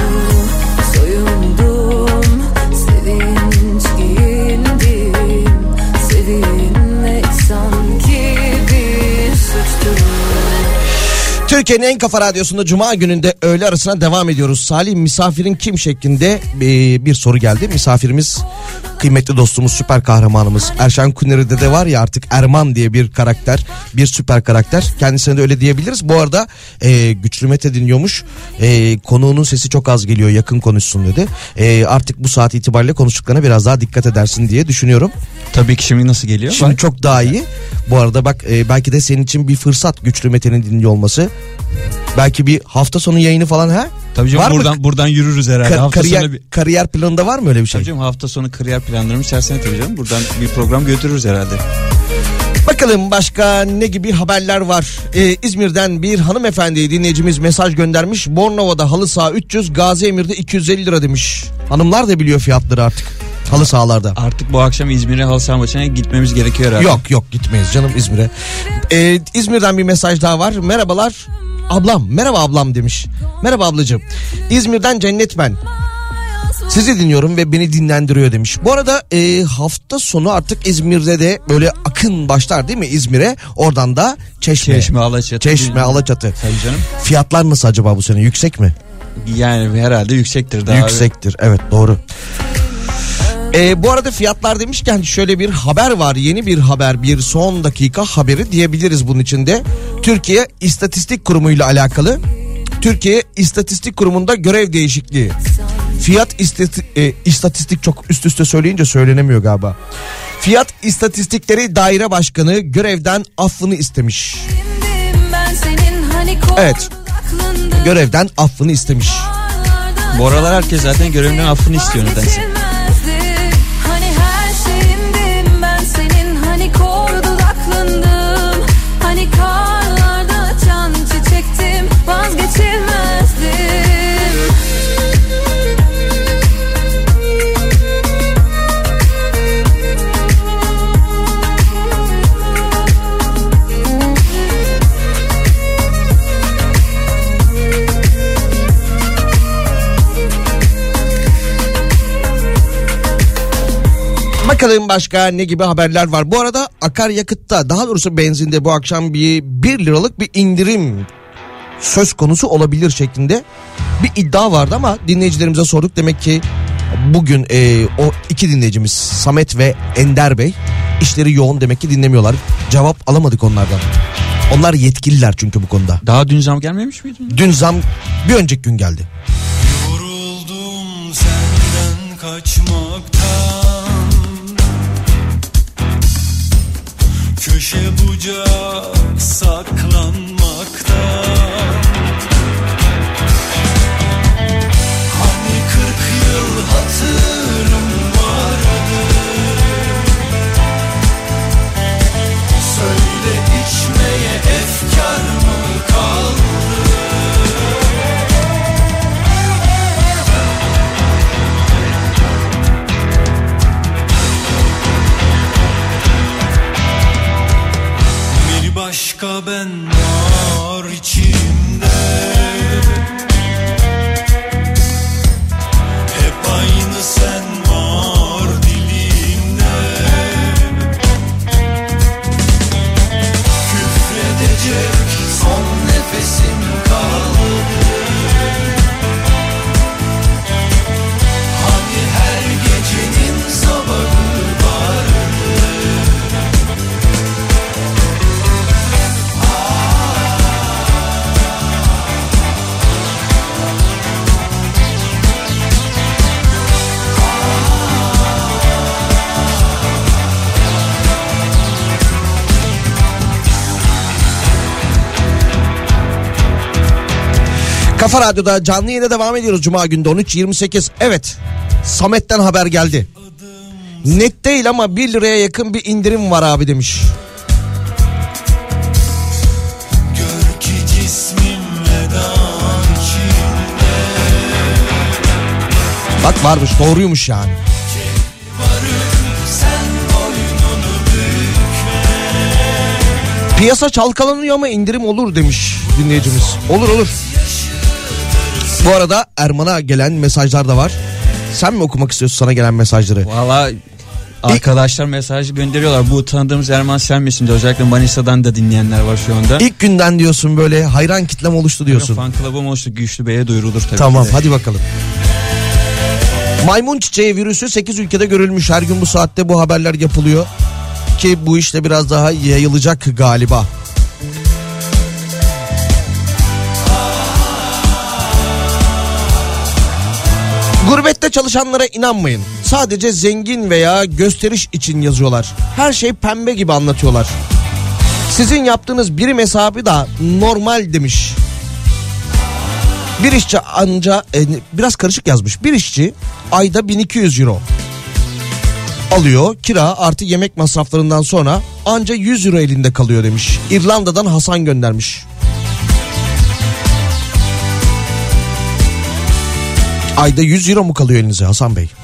Soyundum, sevinç giyindim, sevinmek sanki bir suçtu. Türkiye'nin en kafa radyosunda Cuma gününde öğle arasına devam ediyoruz. Salih misafirin kim şeklinde bir soru geldi. Misafirimiz kıymetli dostumuz, süper kahramanımız Erşen Kuneri'de de var ya artık Erman diye bir karakter, bir süper karakter. Kendisine de öyle diyebiliriz. Bu arada Güçlü Mete dinliyormuş. Konuğunun sesi çok az geliyor, yakın konuşsun dedi. Artık bu saat itibariyle konuştuklarına biraz daha dikkat edersin diye düşünüyorum. Tabii ki şimdi nasıl geliyor? Şimdi çok daha iyi. Bu arada bak belki de senin için bir fırsat Güçlü Mete'nin dinliyor olması. Belki bir hafta sonu yayını falan ha? Tabii canım, buradan yürürüz herhalde. Kariyer planında var mı öyle bir şey? Tabii canım, hafta sonu kariyer planlarımı içerisine tabii canım. Buradan bir program götürürüz herhalde. Bakalım başka ne gibi haberler var? İzmir'den bir hanımefendi dinleyicimiz mesaj göndermiş. Bornova'da halı saha 300, Gaziemir'de 250 lira demiş. Hanımlar da biliyor fiyatları artık halı sahalarda. Artık bu akşam İzmir'e halı saha maçına gitmemiz gerekiyor herhalde. Yok gitmeyiz canım İzmir'e. İzmir'den bir mesaj daha var. Merhabalar ablam, merhaba ablam demiş. Merhaba ablacığım. İzmir'den Cennet ben. Sizi dinliyorum ve beni dinlendiriyor demiş. Bu arada hafta sonu artık İzmir'de de böyle akın başlar değil mi İzmir'e? Oradan da Çeşme, Alaçatı. Tabii canım. Fiyatlar nasıl acaba bu sene? Yüksek mi? Yani herhalde yüksektir. Yüksektir, evet doğru. Bu arada fiyatlar demişken şöyle bir haber var, yeni bir haber, bir son dakika haberi diyebiliriz bunun içinde. Türkiye İstatistik Kurumu ile alakalı. Türkiye İstatistik Kurumu'nda görev değişikliği. İstatistik çok üst üste söyleyince söylenemiyor galiba. Fiyat İstatistikleri Daire Başkanı görevden affını istemiş. Evet, görevden affını istemiş. Bu aralar herkes zaten görevinden affını istiyor nedense. Bakalım başka ne gibi haberler var. Bu arada akaryakıtta, daha doğrusu benzinde bu akşam bir 1 liralık bir indirim söz konusu olabilir şeklinde bir iddia vardı ama dinleyicilerimize sorduk. Demek ki bugün o iki dinleyicimiz Samet ve Ender Bey işleri yoğun, demek ki dinlemiyorlar. Cevap alamadık onlardan. Onlar yetkililer çünkü bu konuda. Daha dün zam gelmemiş miydi? Dün zam bir önceki gün geldi. Yoruldum senden kaçmaktan, köşe bucak saklanmaktan. Hani 40 yıl hatırım vardı, söyle içmeye efkar mı kaldı? Bir başka ben var içimde, hep aynı sen var dilimde. Küfredecek son nefesim kaldı. Hani her gecenin sabahı vardı. Kafa Radyo'da canlı yayına devam ediyoruz. Cuma günde 13.28. Evet, Samet'ten haber geldi. Net değil ama 1 liraya yakın bir indirim var abi demiş. Gör ki cismim vedan içinde. Bak varmış, doğruymuş yani. Sen boynunu bükme. Piyasa çalkalanıyor ama indirim olur demiş dinleyicimiz. Olur olur. Bu arada Erman'a gelen mesajlar da var. Sen mi okumak istiyorsun sana gelen mesajları? Valla arkadaşlar mesaj gönderiyorlar. Bu tanıdığımız Erman sen misin diye. Özellikle Manisa'dan da dinleyenler var şu anda. İlk günden diyorsun, böyle hayran kitlem oluştu diyorsun. Fan club'ım oluştu. Güçlü Bey'e duyurulur tabii. Tamam, hadi bakalım. Maymun çiçeği virüsü 8 ülkede görülmüş. Her gün bu saatte bu haberler yapılıyor. Ki bu işte biraz daha yayılacak galiba. Gurbette çalışanlara inanmayın. Sadece zengin veya gösteriş için yazıyorlar. Her şey pembe gibi anlatıyorlar. Sizin yaptığınız birim hesabı da normal demiş. Bir işçi biraz karışık yazmış. Bir işçi ayda 1200 euro alıyor. Kira artı yemek masraflarından sonra anca 100 euro elinde kalıyor demiş. İrlanda'dan Hasan göndermiş. Ayda 100 euro mu kalıyor elinize Hasan Bey?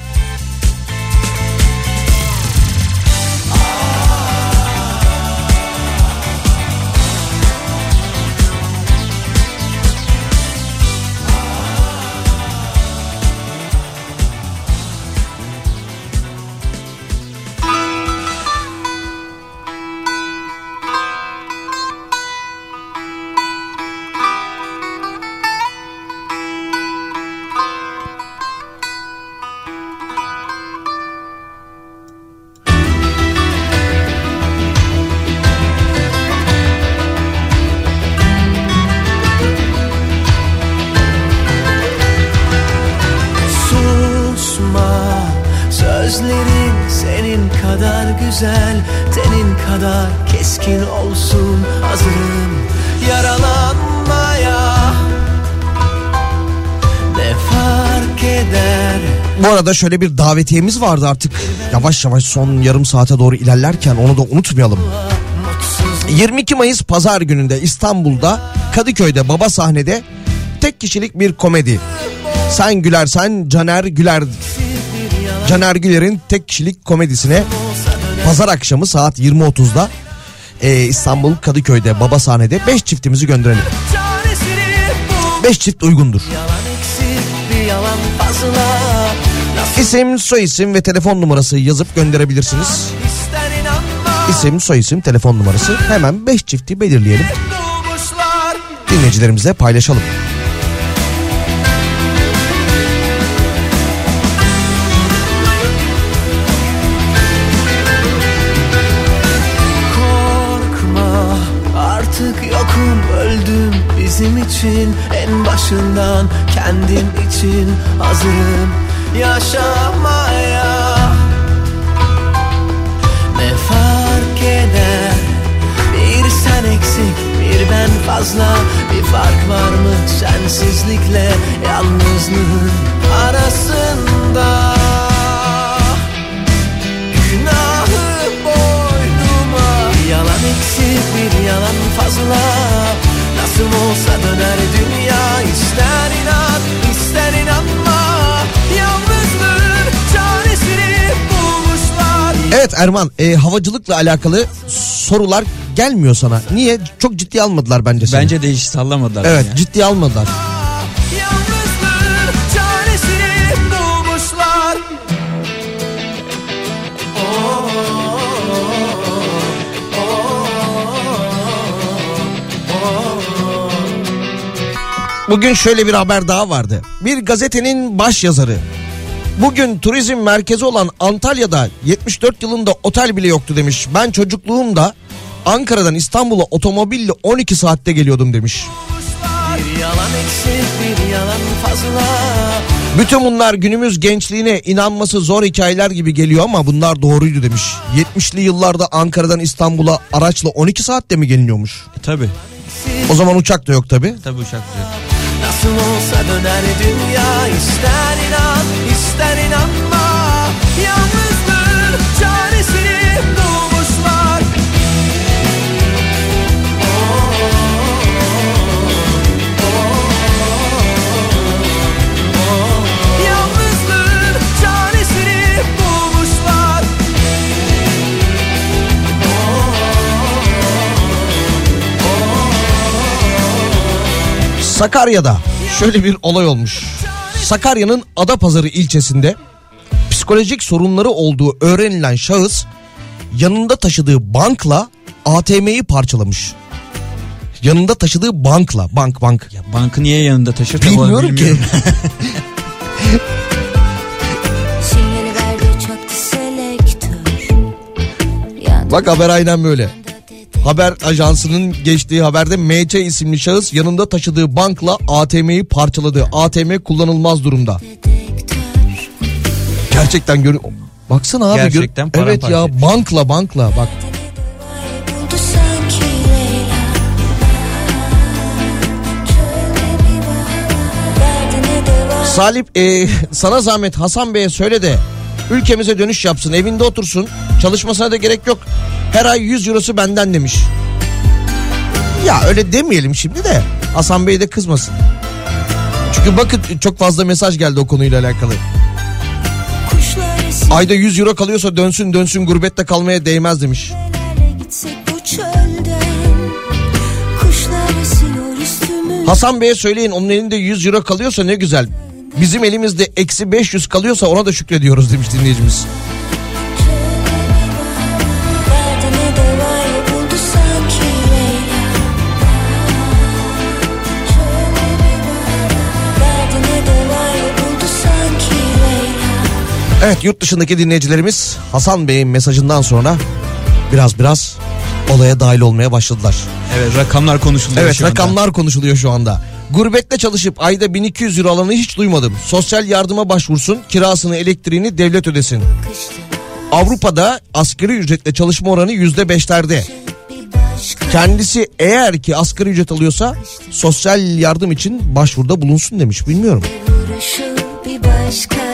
Senin kadar keskin olsun, hazırım yaralanmaya. Ne fark eder? Bu arada şöyle bir davetiyemiz vardı, artık yavaş yavaş son yarım saate doğru ilerlerken onu da unutmayalım. 22 Mayıs Pazar gününde İstanbul'da Kadıköy'de Baba Sahne'de tek kişilik bir komedi. Sen Gülersen Caner Güler. Caner Güler'in tek kişilik komedisine pazar akşamı saat 20.30'da İstanbul Kadıköy'de Baba Sahne'de 5 çiftimizi gönderelim. 5 çift uygundur. İsim, soyisim ve telefon numarası yazıp gönderebilirsiniz. İsim, soyisim, telefon numarası. Hemen 5 çifti belirleyelim. Dinleyicilerimizle paylaşalım. Korkma, artık yokum, öldüm bizim için. En başından kendim için hazırım yaşamaya. Ne fark eder, bir sen eksik, bir ben fazla. Bir fark var mı sensizlikle yalnızlığın arasında? Günahı boynuma, bir yalan eksik, bir yalan fazla. Nasıl olsa döner dünya, ister inan ister inanma. Yalnızlığın çaresini bulmuşlar. Evet Erman, havacılıkla alakalı sorular gelmiyor sana. Niye? Çok ciddiye almadılar bence seni. Bence de hiç sallamadılar. Evet, ya. ciddiye almadılar. Yalnızlığın çaresini bulmuşlar. Bugün şöyle bir haber daha vardı. Bir gazetenin başyazarı, bugün turizm merkezi olan Antalya'da 74 yılında otel bile yoktu demiş. Ben çocukluğumda Ankara'dan İstanbul'a otomobille 12 saatte geliyordum demiş. Bir yalan eksik, bir yalan fazla. Bütün bunlar günümüz gençliğine inanması zor hikayeler gibi geliyor ama bunlar doğruydu demiş. 70'li yıllarda Ankara'dan İstanbul'a araçla 12 saatte mi geliniyormuş? Tabii. O zaman uçak da yok tabii. Tabii uçak yok. Nasıl olsa döner dünya, ister inan ister inanma. Yalnızlığın çaresini bulmuşlar. Yalnızlığın çaresini bulmuşlar. Sakarya'da şöyle bir olay olmuş. Sakarya'nın Adapazarı ilçesinde psikolojik sorunları olduğu öğrenilen şahıs yanında taşıdığı bankla ATM'yi parçalamış. Yanında taşıdığı bankla, bank. Ya bankı niye yanında taşır? Bilmiyorum ki. Sinyali verdi çaktı selektör. Bak haber aynen böyle. Haber ajansının geçtiği haberde MC isimli şahıs yanında taşıdığı bankla ATM'yi parçaladı. ATM kullanılmaz durumda. Gerçekten baksana abi. Gerçekten evet paramparça ya, etmiş. bankla bak. Buldu sanki Leyla. Derdine deva. Salip sana zahmet Hasan Bey'e söyle de ülkemize dönüş yapsın, evinde otursun, çalışmasına da gerek yok. Her ay 100 eurosu benden demiş. Ya öyle demeyelim şimdi de Hasan Bey de kızmasın. Çünkü bakın çok fazla mesaj geldi o konuyla alakalı. Ayda 100 euro kalıyorsa dönsün gurbette kalmaya değmez demiş. Hasan Bey'e söyleyin, onun elinde 100 euro kalıyorsa ne güzel. Bizim elimizde eksi 500 kalıyorsa ona da şükrediyoruz demiş dinleyicimiz. Evet, yurt dışındaki dinleyicilerimiz Hasan Bey'in mesajından sonra biraz olaya dahil olmaya başladılar. Evet, rakamlar konuşuluyor Evet, şu anda. rakamlar konuşuluyor şu anda. Gurbette çalışıp ayda 1200 euro alanı hiç duymadım. Sosyal yardıma başvursun, kirasını, elektriğini devlet ödesin. Avrupa'da asgari ücretle çalışma oranı %5'lerde. Kendisi eğer ki asgari ücret alıyorsa sosyal yardım için başvuruda bulunsun demiş. Bilmiyorum. Bir başkaydı.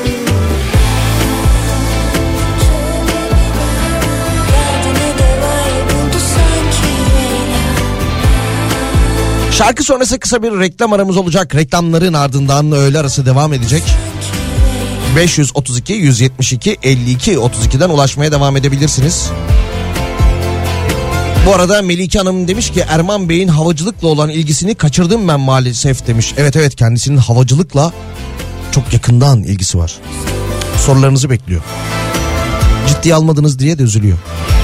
Şarkı sonrası kısa bir reklam aramız olacak. Reklamların ardından öğle arası devam edecek. 532 172 52 32'den ulaşmaya devam edebilirsiniz. Bu arada Melike Hanım demiş ki Erman Bey'in havacılıkla olan ilgisini kaçırdım ben maalesef demiş. Evet kendisinin havacılıkla çok yakından ilgisi var. Sorularınızı bekliyor. Ciddiye almadınız diye de üzülüyor.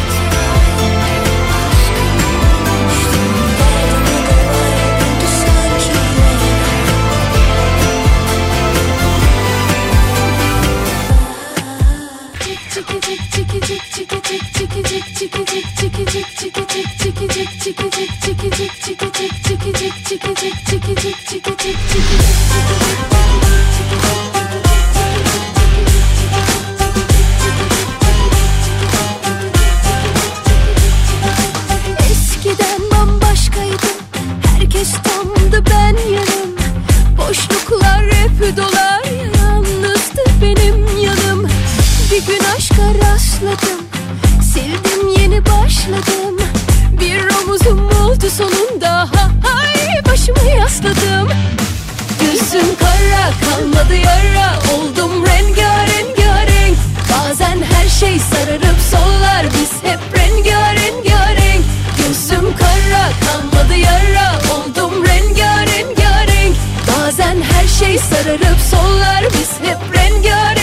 Eskiden bambaşkaydım, herkes tamdı, ben yarım. Boşluklar hep dolar, yalnızdı benim yanım. Bir gün aşka rastladım, sildim yeni başladım. Bir omuzum oldu sonunda, hay başımı yasladım. Gözüm kara kalmadı yara, oldum rengarenk. Bazen her şey sararıp sollar, biz hep rengarenk. Gözüm kara kalmadı yara, oldum rengarenk. Bazen her şey sararıp sollar, biz hep rengarenk.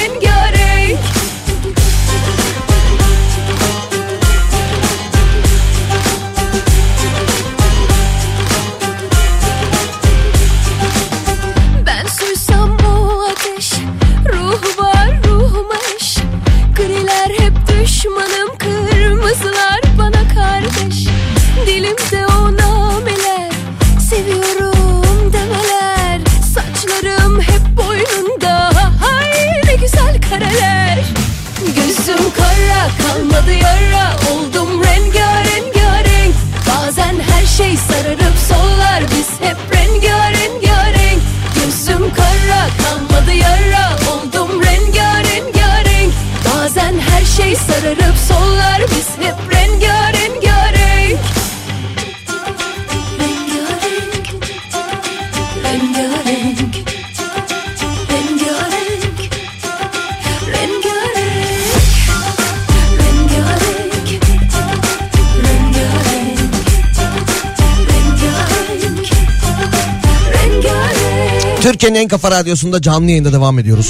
Ben suysam o ateş, ruhu var ruhuma eş. Griler hep düşmanım, kırmızılar bana kardeş. Dilimde o nameler, seviyorum demeler. Saçlarım hep boynunda, hay ne güzel kareler. Gözüm kara kalmadı yara, oldum rengarenk. Bazen her şey sararıp sollar, biz hep rengarenk. Gözüm kara kalmadı yara, oldum rengarenk. Bazen her şey sararıp sollar, biz hep rengarenk. Türkiye'nin en kafa radyosunda canlı yayında devam ediyoruz.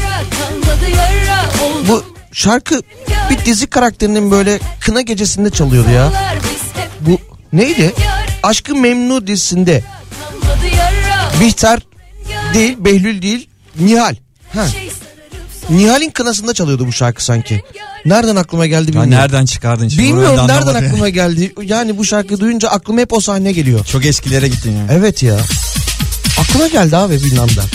Bu şarkı bir dizi karakterinin böyle kına gecesinde çalıyordu ya. Bu neydi? Aşk-ı Memnu dizisinde. Bihter değil, Behlül değil, Nihal. Ha. Nihal'in kınasında çalıyordu bu şarkı sanki. Nereden aklıma geldi bilmiyorum. Ya nereden çıkardın şimdi? Bilmiyorum nereden aklıma geldi. Yani bu şarkı duyunca aklıma hep o sahne geliyor. Çok eskilere gittin ya. Evet ya. Aklıma geldi abi bilmem de.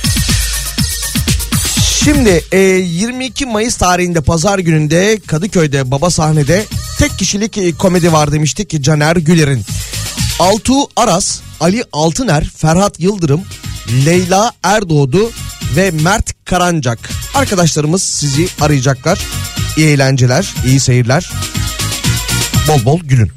Şimdi 22 Mayıs tarihinde pazar gününde Kadıköy'de Baba Sahne'de tek kişilik komedi var demiştik ki Caner Güler'in. Altuğ Aras, Ali Altıner, Ferhat Yıldırım, Leyla Erdoğdu ve Mert Karancak. Arkadaşlarımız sizi arayacaklar. İyi eğlenceler, iyi seyirler. Bol bol gülün.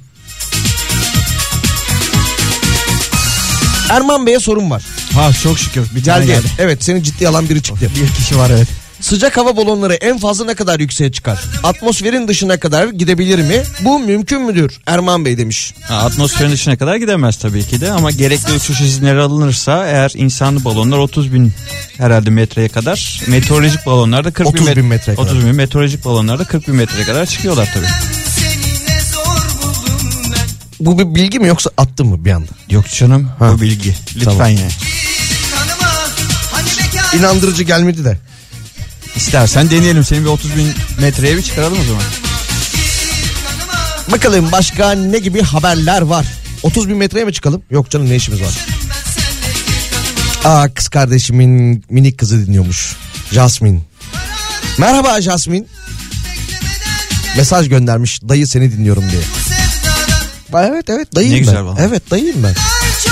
Erman Bey'e sorun var. Ha çok şükür bir tane geldi. Evet, seni ciddiye alan biri çıktı. Bir kişi var evet. Sıcak hava balonları en fazla ne kadar yükseğe çıkar? Atmosferin dışına kadar gidebilir mi? Bu mümkün müdür? Erman Bey demiş. Atmosferin dışına kadar gidemez tabii ki de ama gerekli uçuş izinleri alınırsa eğer insanlı balonlar 30 bin herhalde metreye kadar, meteorolojik balonlar da 40 bin metreye kadar. 30 bin, meteorolojik balonlar da 40 bin metreye kadar çıkıyorlar tabii. Bu bir bilgi mi yoksa attın mı bir anda? Yok canım, bu bilgi. Lütfen tamam. Yani. İnandırıcı gelmedi de. İstersen deneyelim, seni bir 30 bin metreye bir çıkaralım o zaman. Bakalım başka ne gibi haberler var? 30 bin metreye mi çıkalım? Yok canım, ne işimiz var? Kız kardeşimin minik kızı dinliyormuş. Jasmine. Merhaba Jasmine. Mesaj göndermiş, dayı seni dinliyorum diye. Evet dayıyım ne ben. Güzel bana. Evet dayıyım ben.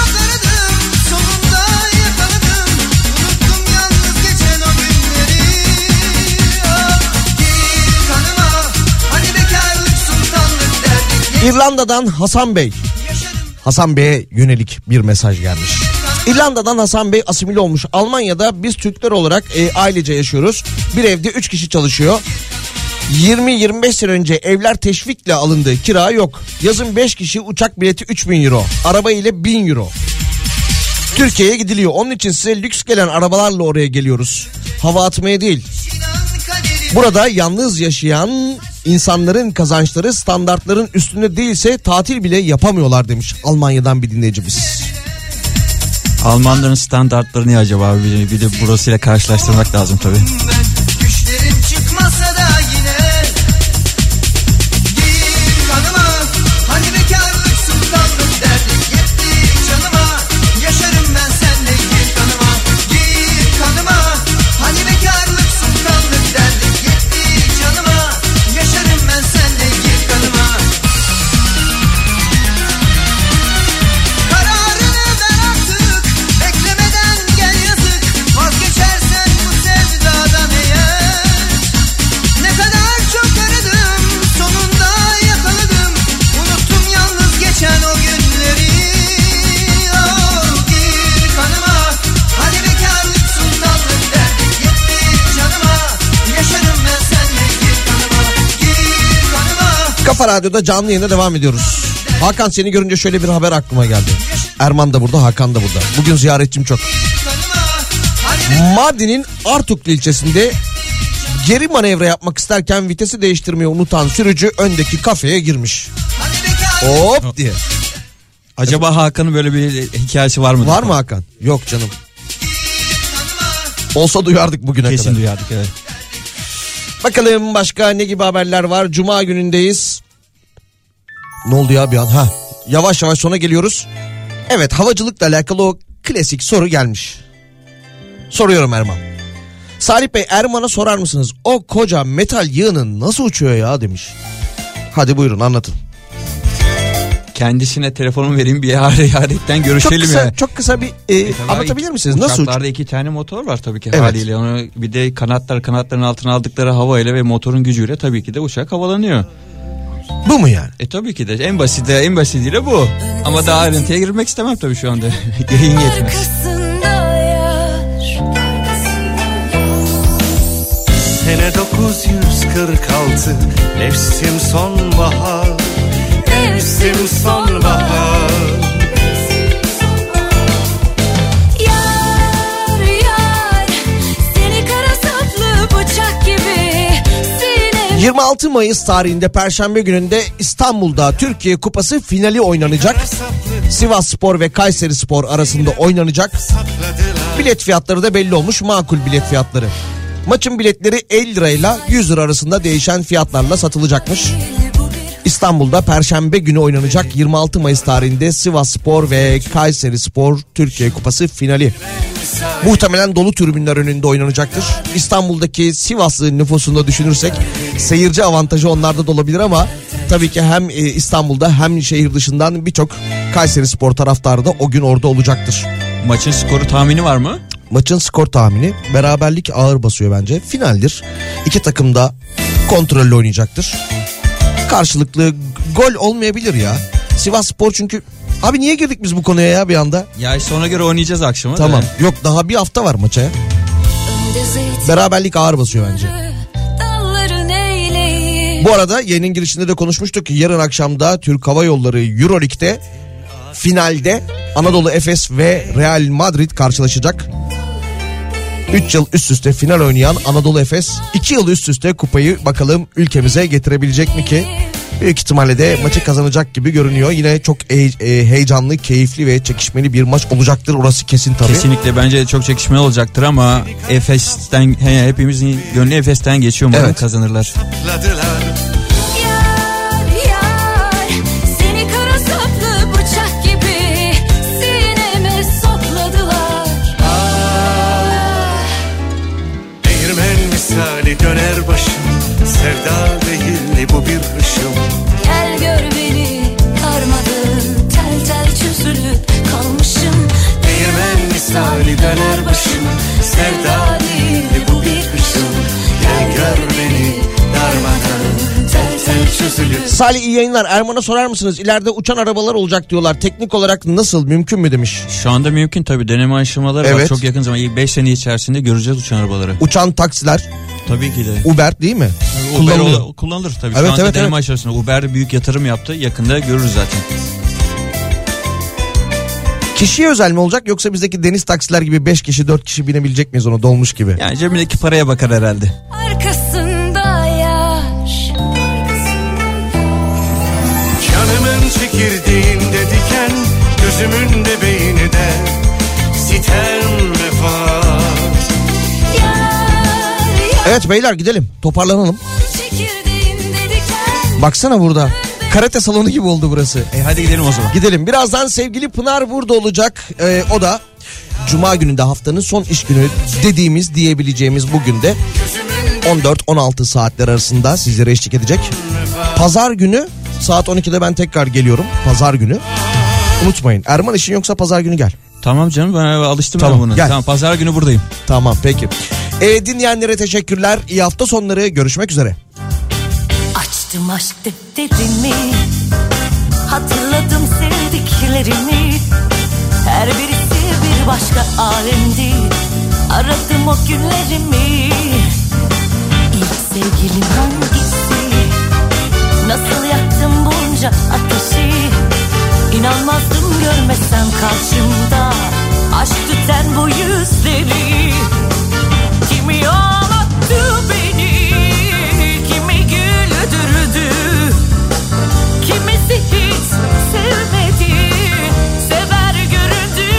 İrlanda'dan Hasan Bey. Hasan Bey'e yönelik bir mesaj gelmiş. İrlanda'dan Hasan Bey asimile olmuş. Almanya'da biz Türkler olarak ailece yaşıyoruz. Bir evde 3 kişi çalışıyor. 20-25 sene önce evler teşvikle alındı. Kira yok. Yazın 5 kişi, uçak bileti 3.000 euro. Araba ile 1.000 euro. Türkiye'ye gidiliyor. Onun için size lüks gelen arabalarla oraya geliyoruz. Hava atmaya değil. Burada yalnız yaşayan insanların kazançları standartların üstünde değilse tatil bile yapamıyorlar demiş Almanya'dan bir dinleyicimiz. Almanların standartları ne acaba? Bir de burasıyla karşılaştırmak lazım tabii. Güçlerim çıkmasa da yine gir kanıma, hani bekarlık sultanlık derdik yetti canıma, yaşarım ben senle gir kanıma, gir kanıma, hani bekarlık sultanlık derdik yetti canıma, yaşarım ben senle gir kanıma. Kararını ver artık, beklemeden gel yazık, vazgeçersen bu sevdadan eğer. Ne kadar çok aradım, sonunda yakaladım, unuttum yalnız geçen o günleri. Oh, gir kanıma, hani bekarlık sultanlık derdik yetti canıma, yaşarım ben senle gir kanıma, gir kanıma. Kafa Radyo'da canlı yayına devam ediyoruz. Hakan, seni görünce şöyle bir haber aklıma geldi. Erman da burada, Hakan da burada. Bugün ziyaretçim çok. Mardin'in Artuklu ilçesinde geri manevra yapmak isterken vitesi değiştirmeyi unutan sürücü öndeki kafeye girmiş. Hop diye. Acaba Hakan'ın böyle bir hikayesi var mı? Var mı Hakan? Yok canım. Olsa duyardık bugüne Kesin kadar. duyardık, evet. Bakalım başka ne gibi haberler var? Cuma günündeyiz. Ne oldu ya bir an? Yavaş yavaş sona geliyoruz. Evet, havacılıkla alakalı o klasik soru gelmiş. Soruyorum Erman. Salih Bey, Erman'a sorar mısınız? O koca metal yığını nasıl uçuyor ya demiş. Hadi buyurun anlatın. Kendisine telefonumu vereyim, bir ayetten görüşelim ya. Çok kısa bir anlatabilir misiniz? Nasıl uçuyor? Uçaklarda 2 tane motor var tabii ki, evet, haliyle. Onu bir de kanatların altına aldıkları havayla ve motorun gücüyle tabii ki de uçak havalanıyor. Bu mu yani? Tabii ki de en basitiyle bu. Ama daha ayrıntıya girmek istemem tabii şu anda. Yayın yetmez. Sene 946, mevsim sonbahar, mevsim sonbahar. Yar yar, seni kara saplı bıçak gibi sinem. 26 Mayıs tarihinde Perşembe gününde İstanbul'da Türkiye Kupası finali oynanacak. Sivasspor ve Kayserispor arasında oynanacak. Bilet fiyatları da belli olmuş, makul bilet fiyatları. Maçın biletleri 50 lirayla 100 lira arasında değişen fiyatlarla satılacakmış. İstanbul'da Perşembe günü oynanacak 26 Mayıs tarihinde Sivasspor ve Kayserispor Türkiye Kupası finali. Muhtemelen dolu tribünler önünde oynanacaktır. İstanbul'daki Sivaslı nüfusunu düşünürsek seyirci avantajı onlarda da olabilir ama tabii ki hem İstanbul'da hem şehir dışından birçok Kayserispor taraftarı da o gün orada olacaktır. Maçın skoru tahmini var mı? Maçın skor tahmini, beraberlik ağır basıyor bence. Finaldir. İki takım da kontrollü oynayacaktır. Karşılıklı gol olmayabilir ya. Sivasspor çünkü... Abi niye girdik biz bu konuya ya bir anda? Ya işte ona göre oynayacağız akşama. Tamam. Yok, daha bir hafta var maça ya. Beraberlik ağır basıyor bence. Bu arada yayının girişinde de konuşmuştuk ki yarın akşamda Türk Hava Yolları Euroleague'de finalde Anadolu Efes ve Real Madrid karşılaşacak. 3 yıl üst üste final oynayan Anadolu Efes 2 yıl üst üste kupayı bakalım ülkemize getirebilecek mi ki? Büyük ihtimalle de maçı kazanacak gibi görünüyor. Yine çok heyecanlı, keyifli ve çekişmeli bir maç olacaktır. Orası kesin tabii. Kesinlikle bence çok çekişmeli olacaktır ama Efes'ten, hepimizin gönlü Efes'ten geçiyor mu? Evet. Kazanırlar. Döner başım, sevda değil bu bir hışım. Gel gör beni, darmadağın, tel tel çözülüp kalmışım. Değirmen misali döner başım, sevda değil bu bir hışım. Gel gör beni, darmadağın, tel tel çözülüp. Salih, iyi yayınlar. Erman'a sorar mısınız? İleride uçan arabalar olacak diyorlar. Teknik olarak nasıl, mümkün mü demiş. Şu anda mümkün tabii, deneme aşamaları var. Evet. Çok yakın zaman, 5 sene içerisinde göreceğiz uçan arabaları. Uçan taksiler. Tabii ki de. Uber değil mi? Kullanılır tabii. Evet, Şu anda evet, deneme evet. aşamasında. Uber büyük yatırım yaptı. Yakında görürüz zaten. Kişiye özel mi olacak yoksa bizdeki deniz taksiler gibi 5 kişi 4 kişi binebilecek miyiz ona, dolmuş gibi? Yani cebindeki paraya bakar herhalde. Arkasında Evet beyler gidelim, toparlanalım. Baksana burada. Karate salonu gibi oldu burası. Hadi gidelim o zaman. Gidelim. Birazdan sevgili Pınar burada olacak. O da Cuma gününde, haftanın son iş günü diyebileceğimiz bugün de 14-16 saatler arasında sizlere eşlik edecek. Pazar günü saat 12'de ben tekrar geliyorum. Pazar günü. Unutmayın. Erman işin yoksa pazar günü gel. Tamam canım, ben alıştım tamam, buna. Gel. Tamam, pazar günü buradayım. Tamam peki. Dinleyenlere teşekkürler. İyi hafta sonları. Görüşmek üzere. Açtım aşk defterimi, hatırladım sevdiklerimi. Her birisi bir başka alemdi. Aradım o günlerimi. İlk sevgilim hangisi? Nasıl yaktım bunca ateşi? İnanmazdım görmesem karşımda aşk tüten bu yüzleri. Kimi ağlattı beni, kimi güldürdü, kimisi hiç sevmedi. Sever göründü,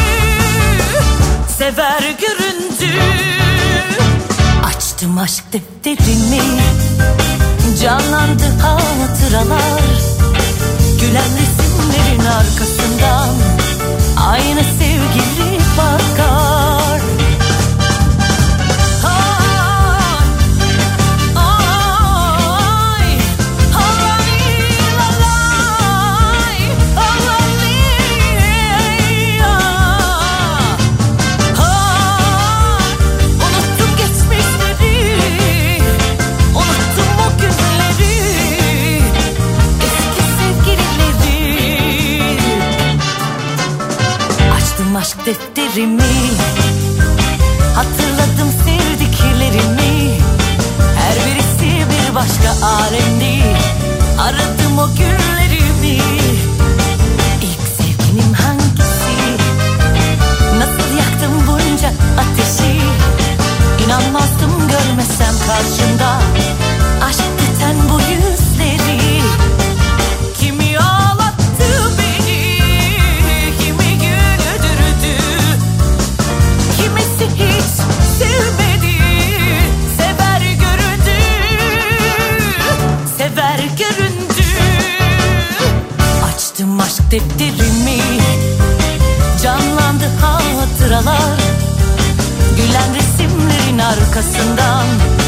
sever göründü. Açtım aşk defterimi, canlandı hatıralar. Gülen resimlerin arkasından aynı sevgili bakar. Aşk defterimi, hatırladım sevdiklerimi. Her birisi bir başka alemdi. Aradım o günlerimi. İlk sevgilim hangisi? Nasıl yaktım bunca ateşi? İnanmazdım görmesem karşımda aşk biten bu yüzleri. Kimi ağlattı beni, kimi güldürdü, kimisi hiç sevmedi. Sever göründü, sever göründü. Açtım aşk defterimi, canlandı hatıralar. Gülen resimlerin arkasından